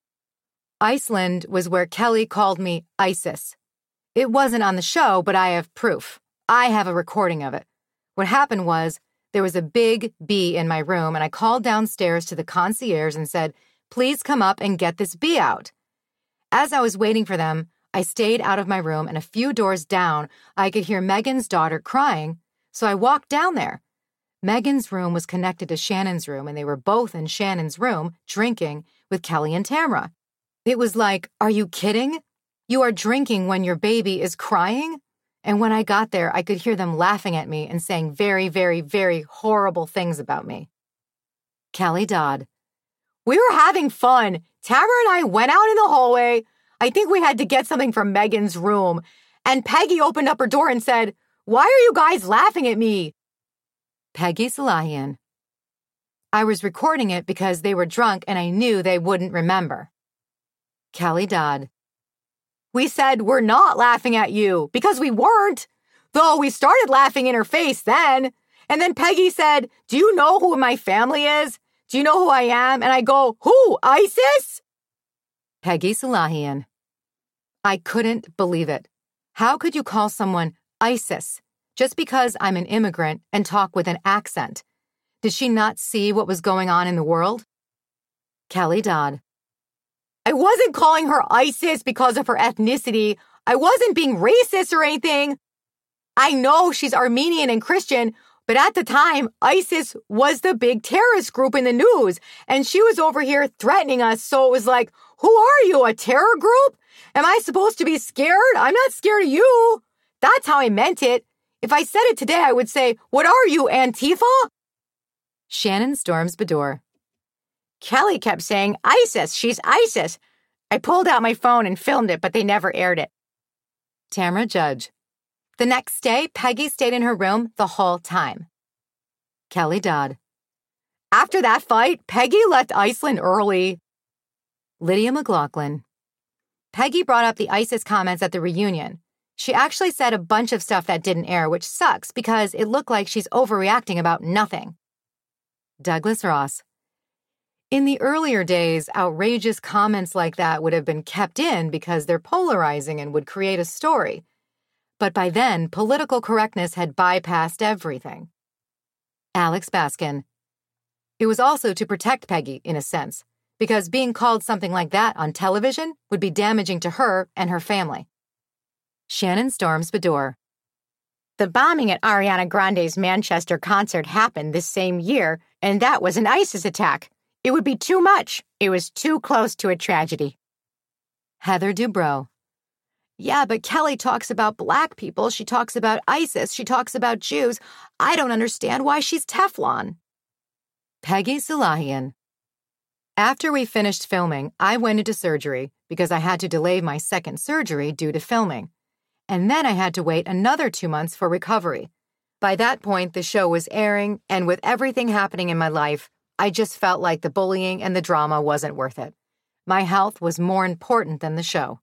Speaker 1: Iceland was where Kelly called me ISIS. It wasn't on the show, but I have proof. I have a recording of it. What happened was, there was a big bee in my room, and I called downstairs to the concierge and said, please come up and get this bee out. As I was waiting for them, I stayed out of my room, and a few doors down, I could hear Megan's daughter crying, so I walked down there. Megan's room was connected to Shannon's room, and they were both in Shannon's room, drinking, with Kelly and Tamra. It was like, are you kidding? You are drinking when your baby is crying? And when I got there, I could hear them laughing at me and saying very, very, very horrible things about me. Kelly Dodd. We were having fun. Tamra and I went out in the hallway. I think we had to get something from Megan's room. And Peggy opened up her door and said, why are you guys laughing at me? Peggy Sulahian. I was recording it because they were drunk and I knew they wouldn't remember. Kelly Dodd. We said we're not laughing at you because we weren't, though we started laughing in her face then. And then Peggy said, do you know who my family is? Do you know who I am? And I go, who, ISIS? Peggy Salahian. I couldn't believe it. How could you call someone ISIS just because I'm an immigrant and talk with an accent? Did she not see what was going on in the world? Kelly Dodd. I wasn't calling her ISIS because of her ethnicity. I wasn't being racist or anything. I know she's Armenian and Christian, but at the time, ISIS was the big terrorist group in the news, and she was over here threatening us, so it was like, who are you, a terror group? Am I supposed to be scared? I'm not scared of you. That's how I meant it. If I said it today, I would say, what are you, Antifa? Shannon Storms Bedore.
Speaker 2: Kelly kept saying, ISIS, she's ISIS. I pulled out my phone and filmed it, but they never aired it.
Speaker 1: Tamara Judge. The next day, Peggy stayed in her room the whole time. Kelly Dodd. After that fight, Peggy left Iceland early. Lydia McLaughlin. Peggy brought up the ISIS comments at the reunion. She actually said a bunch of stuff that didn't air, which sucks because it looked like she's overreacting about nothing. Douglas Ross. In the earlier days, outrageous comments like that would have been kept in because they're polarizing and would create a story. But by then, political correctness had bypassed everything. Alex Baskin. It was also to protect Peggy, in a sense, because being called something like that on television would be damaging to her and her family. Shannon Storms Bedore.
Speaker 2: The bombing at Ariana Grande's Manchester concert happened this same year, and that was an ISIS attack. It would be too much. It was too close to a tragedy.
Speaker 1: Heather Dubrow. Yeah, but Kelly talks about black people. She talks about ISIS. She talks about Jews. I don't understand why she's Teflon. Peggy Salahian. After we finished filming, I went into surgery because I had to delay my second surgery due to filming. And then I had to wait another two months for recovery. By that point, the show was airing, and with everything happening in my life, I just felt like the bullying and the drama wasn't worth it. My health was more important than the show.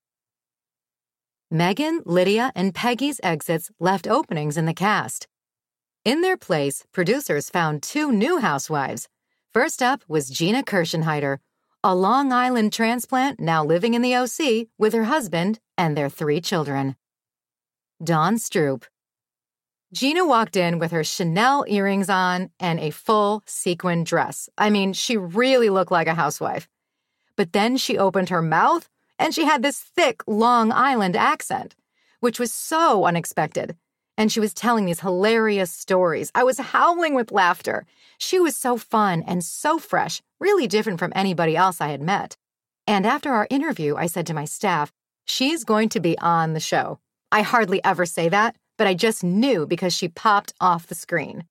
Speaker 1: Megan, Lydia, and Peggy's exits left openings in the cast. In their place, producers found two new housewives. First up was Gina Kirschenheiter, a Long Island transplant now living in the O C with her husband and their three children. Dawn Stroop. Gina walked in with her Chanel earrings on and a full sequin dress. I mean, she really looked like a housewife. But then she opened her mouth and she had this thick Long Island accent, which was so unexpected. And she was telling these hilarious stories. I was howling with laughter. She was so fun and so fresh, really different from anybody else I had met. And after our interview, I said to my staff, she's going to be on the show. I hardly ever say that, but I just knew because she popped off the screen.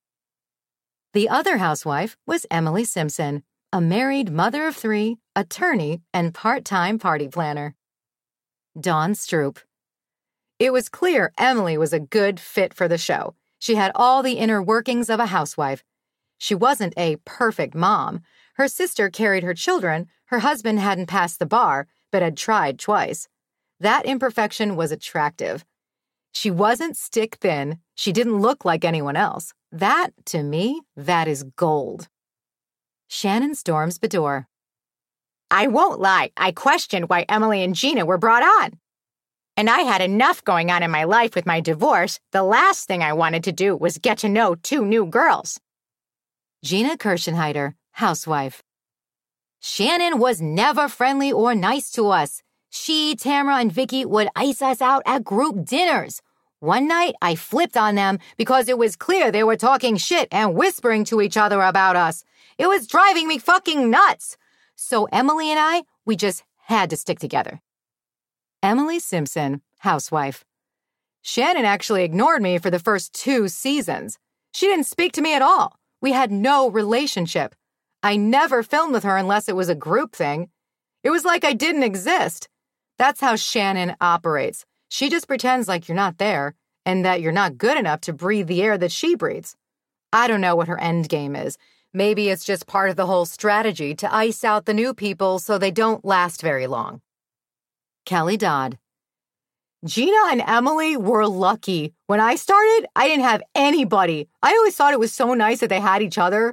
Speaker 1: The other housewife was Emily Simpson, a married mother of three, attorney, and part-time party planner. Dawn Stroop. It was clear Emily was a good fit for the show. She had all the inner workings of a housewife. She wasn't a perfect mom. Her sister carried her children. Her husband hadn't passed the bar, but had tried twice. That imperfection was attractive. She wasn't stick thin. She didn't look like anyone else. That, to me, that is gold. Shannon Storms Bedore.
Speaker 2: I won't lie. I questioned why Emily and Gina were brought on. And I had enough going on in my life with my divorce. The last thing I wanted to do was get to know two new girls.
Speaker 1: Gina Kirschenheiter, housewife. Shannon was never friendly or nice to us. She, Tamara, and Vicky would ice us out at group dinners. One night, I flipped on them because it was clear they were talking shit and whispering to each other about us. It was driving me fucking nuts. So Emily and I, we just had to stick together. Emily Simpson, housewife. Shannon actually ignored me for the first two seasons. She didn't speak to me at all. We had no relationship. I never filmed with her unless it was a group thing. It was like I didn't exist. That's how Shannon operates. She just pretends like you're not there and that you're not good enough to breathe the air that she breathes. I don't know what her end game is. Maybe it's just part of the whole strategy to ice out the new people so they don't last very long. Kelly Dodd. Gina and Emily were lucky. When I started, I didn't have anybody. I always thought it was so nice that they had each other.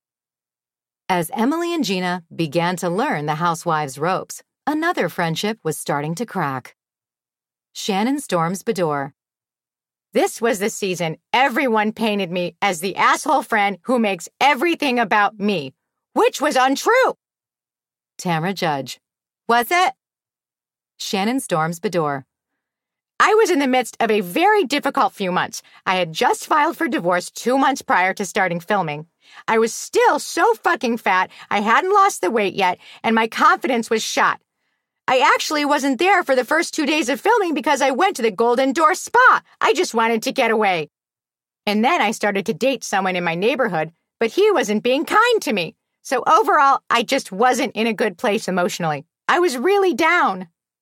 Speaker 1: As Emily and Gina began to learn the housewives' ropes, another friendship was starting to crack. Shannon storms Beador.
Speaker 2: This was the season everyone painted me as the asshole friend who makes everything about me, which was untrue.
Speaker 1: Tamra Judge. Was it? Shannon storms Beador.
Speaker 2: I was in the midst of a very difficult few months. I had just filed for divorce two months prior to starting filming. I was still so fucking fat, I hadn't lost the weight yet, and my confidence was shot. I actually wasn't there for the first two days of filming because I went to the Golden Door Spa. I just wanted to get away. And then I started to date someone in my neighborhood, but he wasn't being kind to me. So overall, I just wasn't in a good place emotionally. I was really down.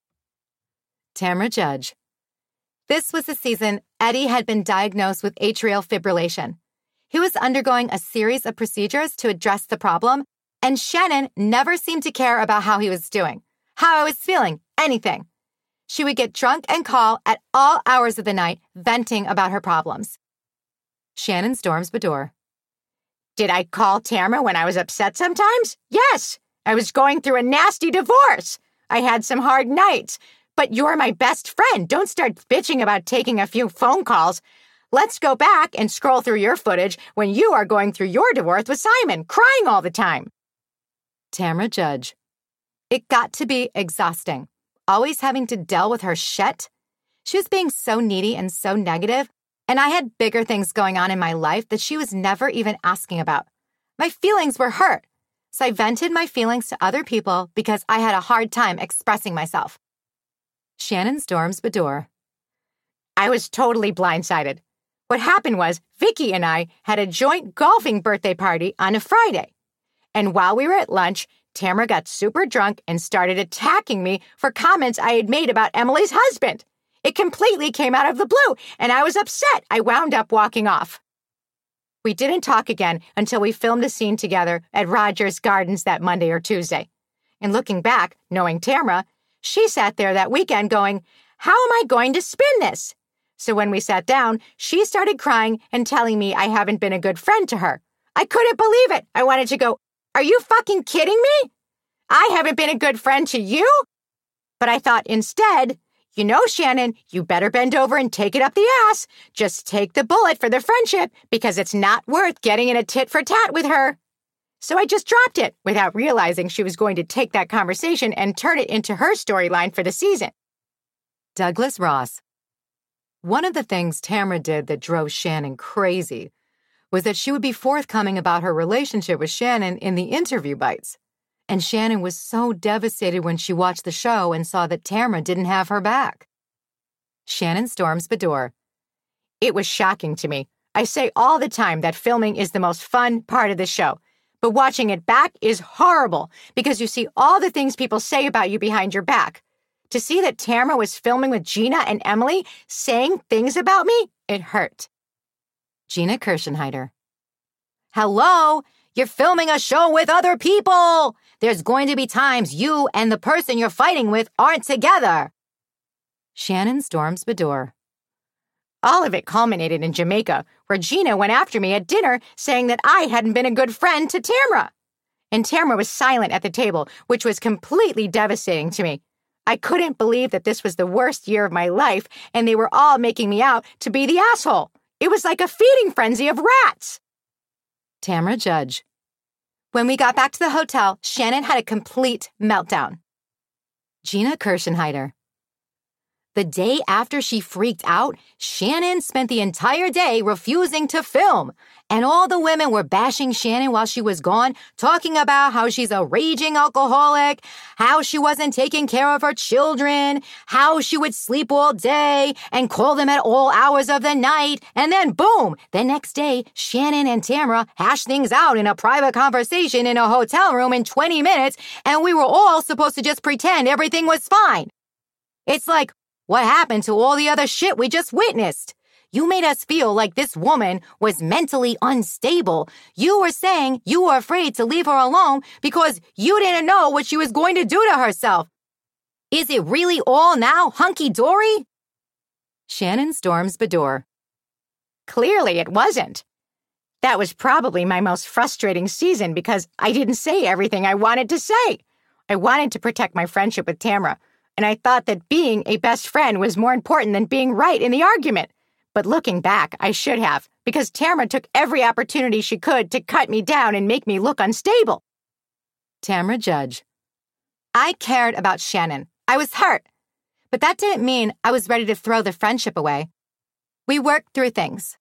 Speaker 1: Tamra Judge. This was the season Eddie had been diagnosed with atrial fibrillation. He was undergoing a series of procedures to address the problem, and Shannon never seemed to care about how he was doing, how I was feeling, anything. She would get drunk and call at all hours of the night, venting about her problems. Shannon storms Beador.
Speaker 2: Did I call Tamra when I was upset sometimes? Yes. I was going through a nasty divorce. I had some hard nights. But you're my best friend. Don't start bitching about taking a few phone calls. Let's go back and scroll through your footage when you are going through your divorce with Simon, crying all the time.
Speaker 1: Tamra Judge. It got to be exhausting, always having to deal with her shit. She was being so needy and so negative, and I had bigger things going on in my life that she was never even asking about. My feelings were hurt, so I vented my feelings to other people because I had a hard time expressing myself. Shannon storms Beador.
Speaker 2: I was totally blindsided. What happened was Vicky and I had a joint golfing birthday party on a Friday. And while we were at lunch, Tamra got super drunk and started attacking me for comments I had made about Emily's husband. It completely came out of the blue, and I was upset. I wound up walking off. We didn't talk again until we filmed a scene together at Rogers Gardens that Monday or Tuesday. And looking back, knowing Tamra, she sat there that weekend going, how am I going to spin this? So when we sat down, she started crying and telling me I haven't been a good friend to her. I couldn't believe it. I wanted to go, are you fucking kidding me? I haven't been a good friend to you? But I thought instead, you know, Shannon, you better bend over and take it up the ass. Just take the bullet for the friendship because it's not worth getting in a tit for tat with her. So I just dropped it without realizing she was going to take that conversation and turn it into her storyline for the season.
Speaker 1: Douglas Ross. One of the things Tamra did that drove Shannon crazy was that she would be forthcoming about her relationship with Shannon in the interview bites. And Shannon was so devastated when she watched the show and saw that Tamra didn't have her back. Shannon storms Beador.
Speaker 2: It was shocking to me. I say all the time that filming is the most fun part of the show. But watching it back is horrible because you see all the things people say about you behind your back. To see that Tamra was filming with Gina and Emily saying things about me, it hurt.
Speaker 1: Gina Kirschenheiter. Hello? You're filming a show with other people. There's going to be times you and the person you're fighting with aren't together. Shannon storms Beador.
Speaker 2: All of it culminated in Jamaica, where Gina went after me at dinner saying that I hadn't been a good friend to Tamra. And Tamra was silent at the table, which was completely devastating to me. I couldn't believe that this was the worst year of my life, and they were all making me out to be the asshole. It was like a feeding frenzy of rats.
Speaker 1: Tamra Judge. When we got back to the hotel, Shannon had a complete meltdown. Gina Kirschenheiter. The day after she freaked out, Shannon spent the entire day refusing to film. And all the women were bashing Shannon while she was gone, talking about how she's a raging alcoholic, how she wasn't taking care of her children, how she would sleep all day and call them at all hours of the night. And then boom, the next day, Shannon and Tamra hashed things out in a private conversation in a hotel room in twenty minutes, and we were all supposed to just pretend everything was fine. It's like, what happened to all the other shit we just witnessed? You made us feel like this woman was mentally unstable. You were saying you were afraid to leave her alone because you didn't know what she was going to do to herself. Is it really all now hunky-dory? Shannon storms Beador.
Speaker 2: Clearly it wasn't. That was probably my most frustrating season because I didn't say everything I wanted to say. I wanted to protect my friendship with Tamra, and I thought that being a best friend was more important than being right in the argument. But looking back, I should have, because Tamra took every opportunity she could to cut me down and make me look unstable.
Speaker 1: Tamra Judge.
Speaker 3: I cared about Shannon. I was hurt. But that didn't mean I was ready to throw the friendship away. We worked through things.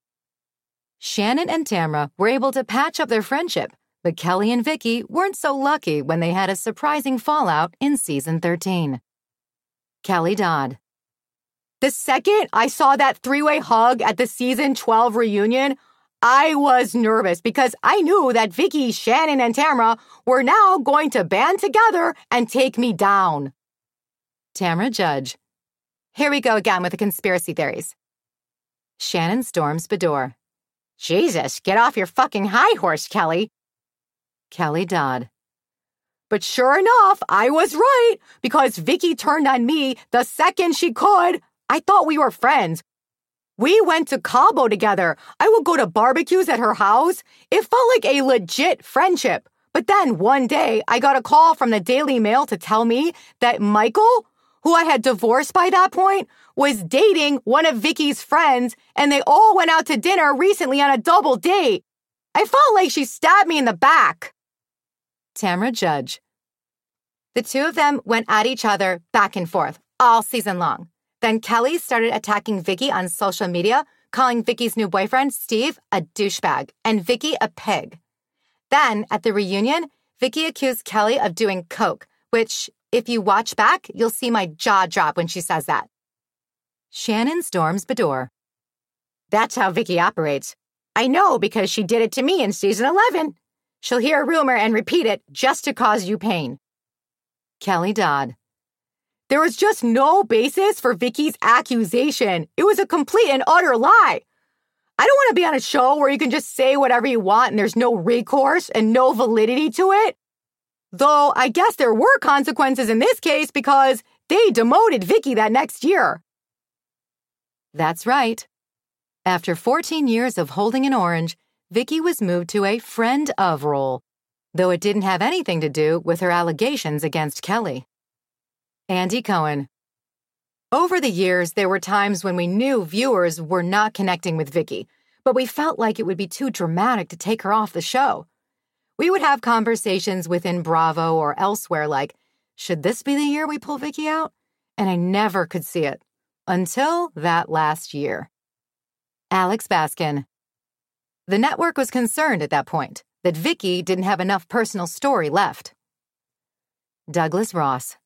Speaker 1: Shannon and Tamra were able to patch up their friendship, but Kelly and Vicki weren't so lucky when they had a surprising fallout in season thirteen. Kelly Dodd.
Speaker 2: The second I saw that three-way hug at the season twelve reunion, I was nervous because I knew that Vicki, Shannon, and Tamra were now going to band together and take me down.
Speaker 1: Tamra Judge.
Speaker 3: Here we go again with the conspiracy theories.
Speaker 1: Shannon storms Beador.
Speaker 2: Jesus, get off your fucking high horse, Kelly.
Speaker 1: Kelly Dodd.
Speaker 2: But sure enough, I was right, because Vicki turned on me the second she could. I thought we were friends. We went to Cabo together. I would go to barbecues at her house. It felt like a legit friendship. But then one day, I got a call from the Daily Mail to tell me that Michael, who I had divorced by that point, was dating one of Vicki's friends, and they all went out to dinner recently on a double date. I felt like she stabbed me in the back.
Speaker 1: Tamra Judge.
Speaker 3: The two of them went at each other back and forth all season long. Then Kelly started attacking Vicki on social media, calling Vicki's new boyfriend, Steve, a douchebag, and Vicki a pig. Then, at the reunion, Vicki accused Kelly of doing coke, which, if you watch back, you'll see my jaw drop when she says that.
Speaker 1: Shannon storms Beador.
Speaker 2: That's how Vicki operates. I know because she did it to me in season eleven. She'll hear a rumor and repeat it just to cause you pain.
Speaker 1: Kelly Dodd.
Speaker 2: There was just no basis for Vicki's accusation. It was a complete and utter lie. I don't want to be on a show where you can just say whatever you want and there's no recourse and no validity to it. Though I guess there were consequences in this case because they demoted Vicki that next year.
Speaker 1: That's right. After fourteen years of holding an orange, Vicki was moved to a friend of role, though it didn't have anything to do with her allegations against Kelly. Andy Cohen. Over the years, there were times when we knew viewers were not connecting with Vicki, but we felt like it would be too dramatic to take her off the show. We would have conversations within Bravo or elsewhere like, should this be the year we pull Vicki out? And I never could see it. Until that last year. Alex Baskin. The network was concerned at that point that Vicki didn't have enough personal story left. Douglas Ross.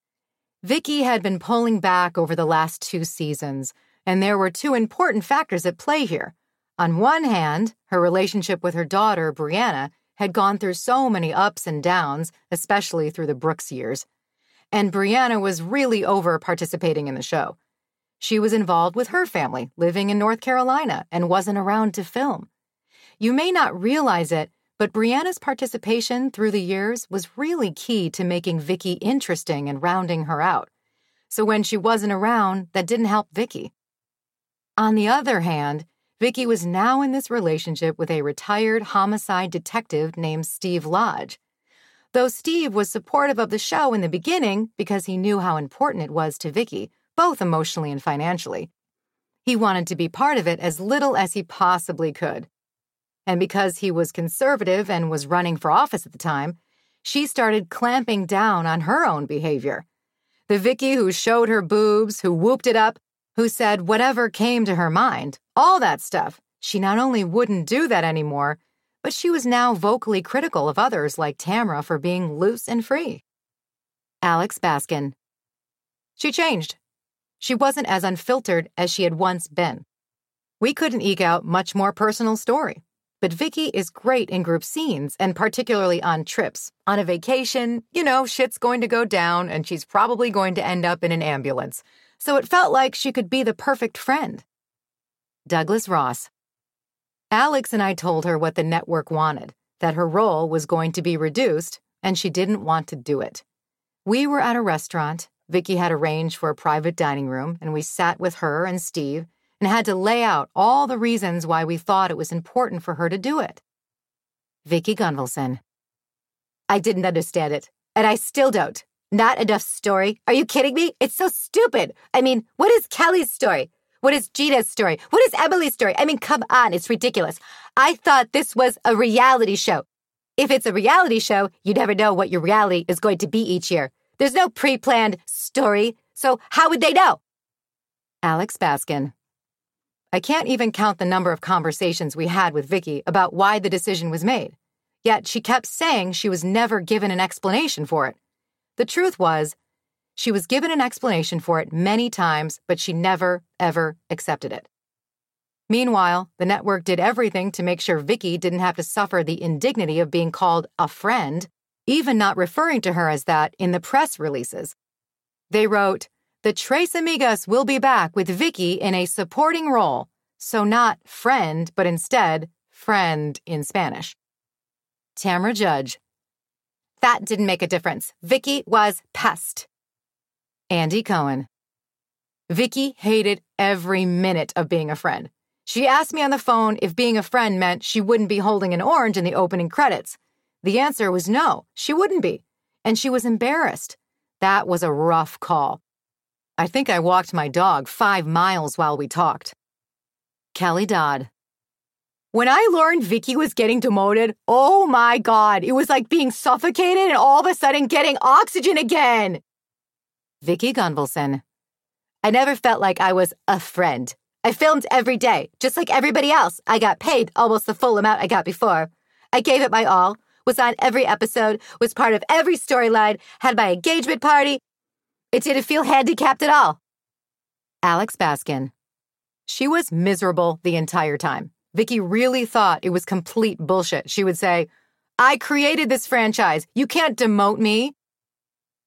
Speaker 1: Vicki had been pulling back over the last two seasons, and there were two important factors at play here. On one hand, her relationship with her daughter, Brianna, had gone through so many ups and downs, especially through the Brooks years. And Brianna was really over participating in the show. She was involved with her family, living in North Carolina, and wasn't around to film. You may not realize it, but Brianna's participation through the years was really key to making Vicki interesting and rounding her out. So when she wasn't around, that didn't help Vicki. On the other hand, Vicki was now in this relationship with a retired homicide detective named Steve Lodge. Though Steve was supportive of the show in the beginning because he knew how important it was to Vicki, both emotionally and financially, he wanted to be part of it as little as he possibly could. And because he was conservative and was running for office at the time, she started clamping down on her own behavior. The Vicki who showed her boobs, who whooped it up, who said whatever came to her mind, all that stuff, she not only wouldn't do that anymore, but she was now vocally critical of others like Tamra for being loose and free. Alex Baskin. She changed. She wasn't as unfiltered as she had once been. We couldn't eke out much more personal story. But Vicki is great in group scenes, and particularly on trips. On a vacation, you know, shit's going to go down, and she's probably going to end up in an ambulance. So it felt like she could be the perfect friend. Douglas Ross. Alex and I told her what the network wanted, that her role was going to be reduced, and she didn't want to do it. We were at a restaurant. Vicky had arranged for a private dining room, and we sat with her and Steve and had to lay out all the reasons why we thought it was important for her to do it. Vicki Gunvalson. I didn't understand it, and I still don't. Not enough story. Are you kidding me? It's so stupid. I mean, what is Kelly's story? What is Gina's story? What is Emily's story? I mean, come on, it's ridiculous. I thought this was a reality show. If it's a reality show, you never know what your reality is going to be each year. There's no pre-planned story, so how would they know? Alex Baskin. I can't even count the number of conversations we had with Vicky about why the decision was made. Yet she kept saying she was never given an explanation for it. The truth was, she was given an explanation for it many times, but she never, ever accepted it. Meanwhile, the network did everything to make sure Vicky didn't have to suffer the indignity of being called a friend, even not referring to her as that in the press releases. They wrote, "The Tres Amigas will be back with Vicky in a supporting role," so not friend, but instead friend in Spanish. Tamra Judge. That didn't make a difference. Vicky was pest. Andy Cohen. Vicky hated every minute of being a friend. She asked me on the phone if being a friend meant she wouldn't be holding an orange in the opening credits. The answer was no, she wouldn't be. And she was embarrassed. That was a rough call. I think I walked my dog five miles while we talked. Kelly Dodd. When I learned Vicky was getting demoted, oh my God, it was like being suffocated and all of a sudden getting oxygen again. Vicki Gunvalson. I never felt like I was a friend. I filmed every day, just like everybody else. I got paid almost the full amount I got before. I gave it my all, was on every episode, was part of every storyline, had my engagement party. It didn't feel handicapped at all. Alex Baskin. She was miserable the entire time. Vicky really thought it was complete bullshit. She would say, I created this franchise. You can't demote me.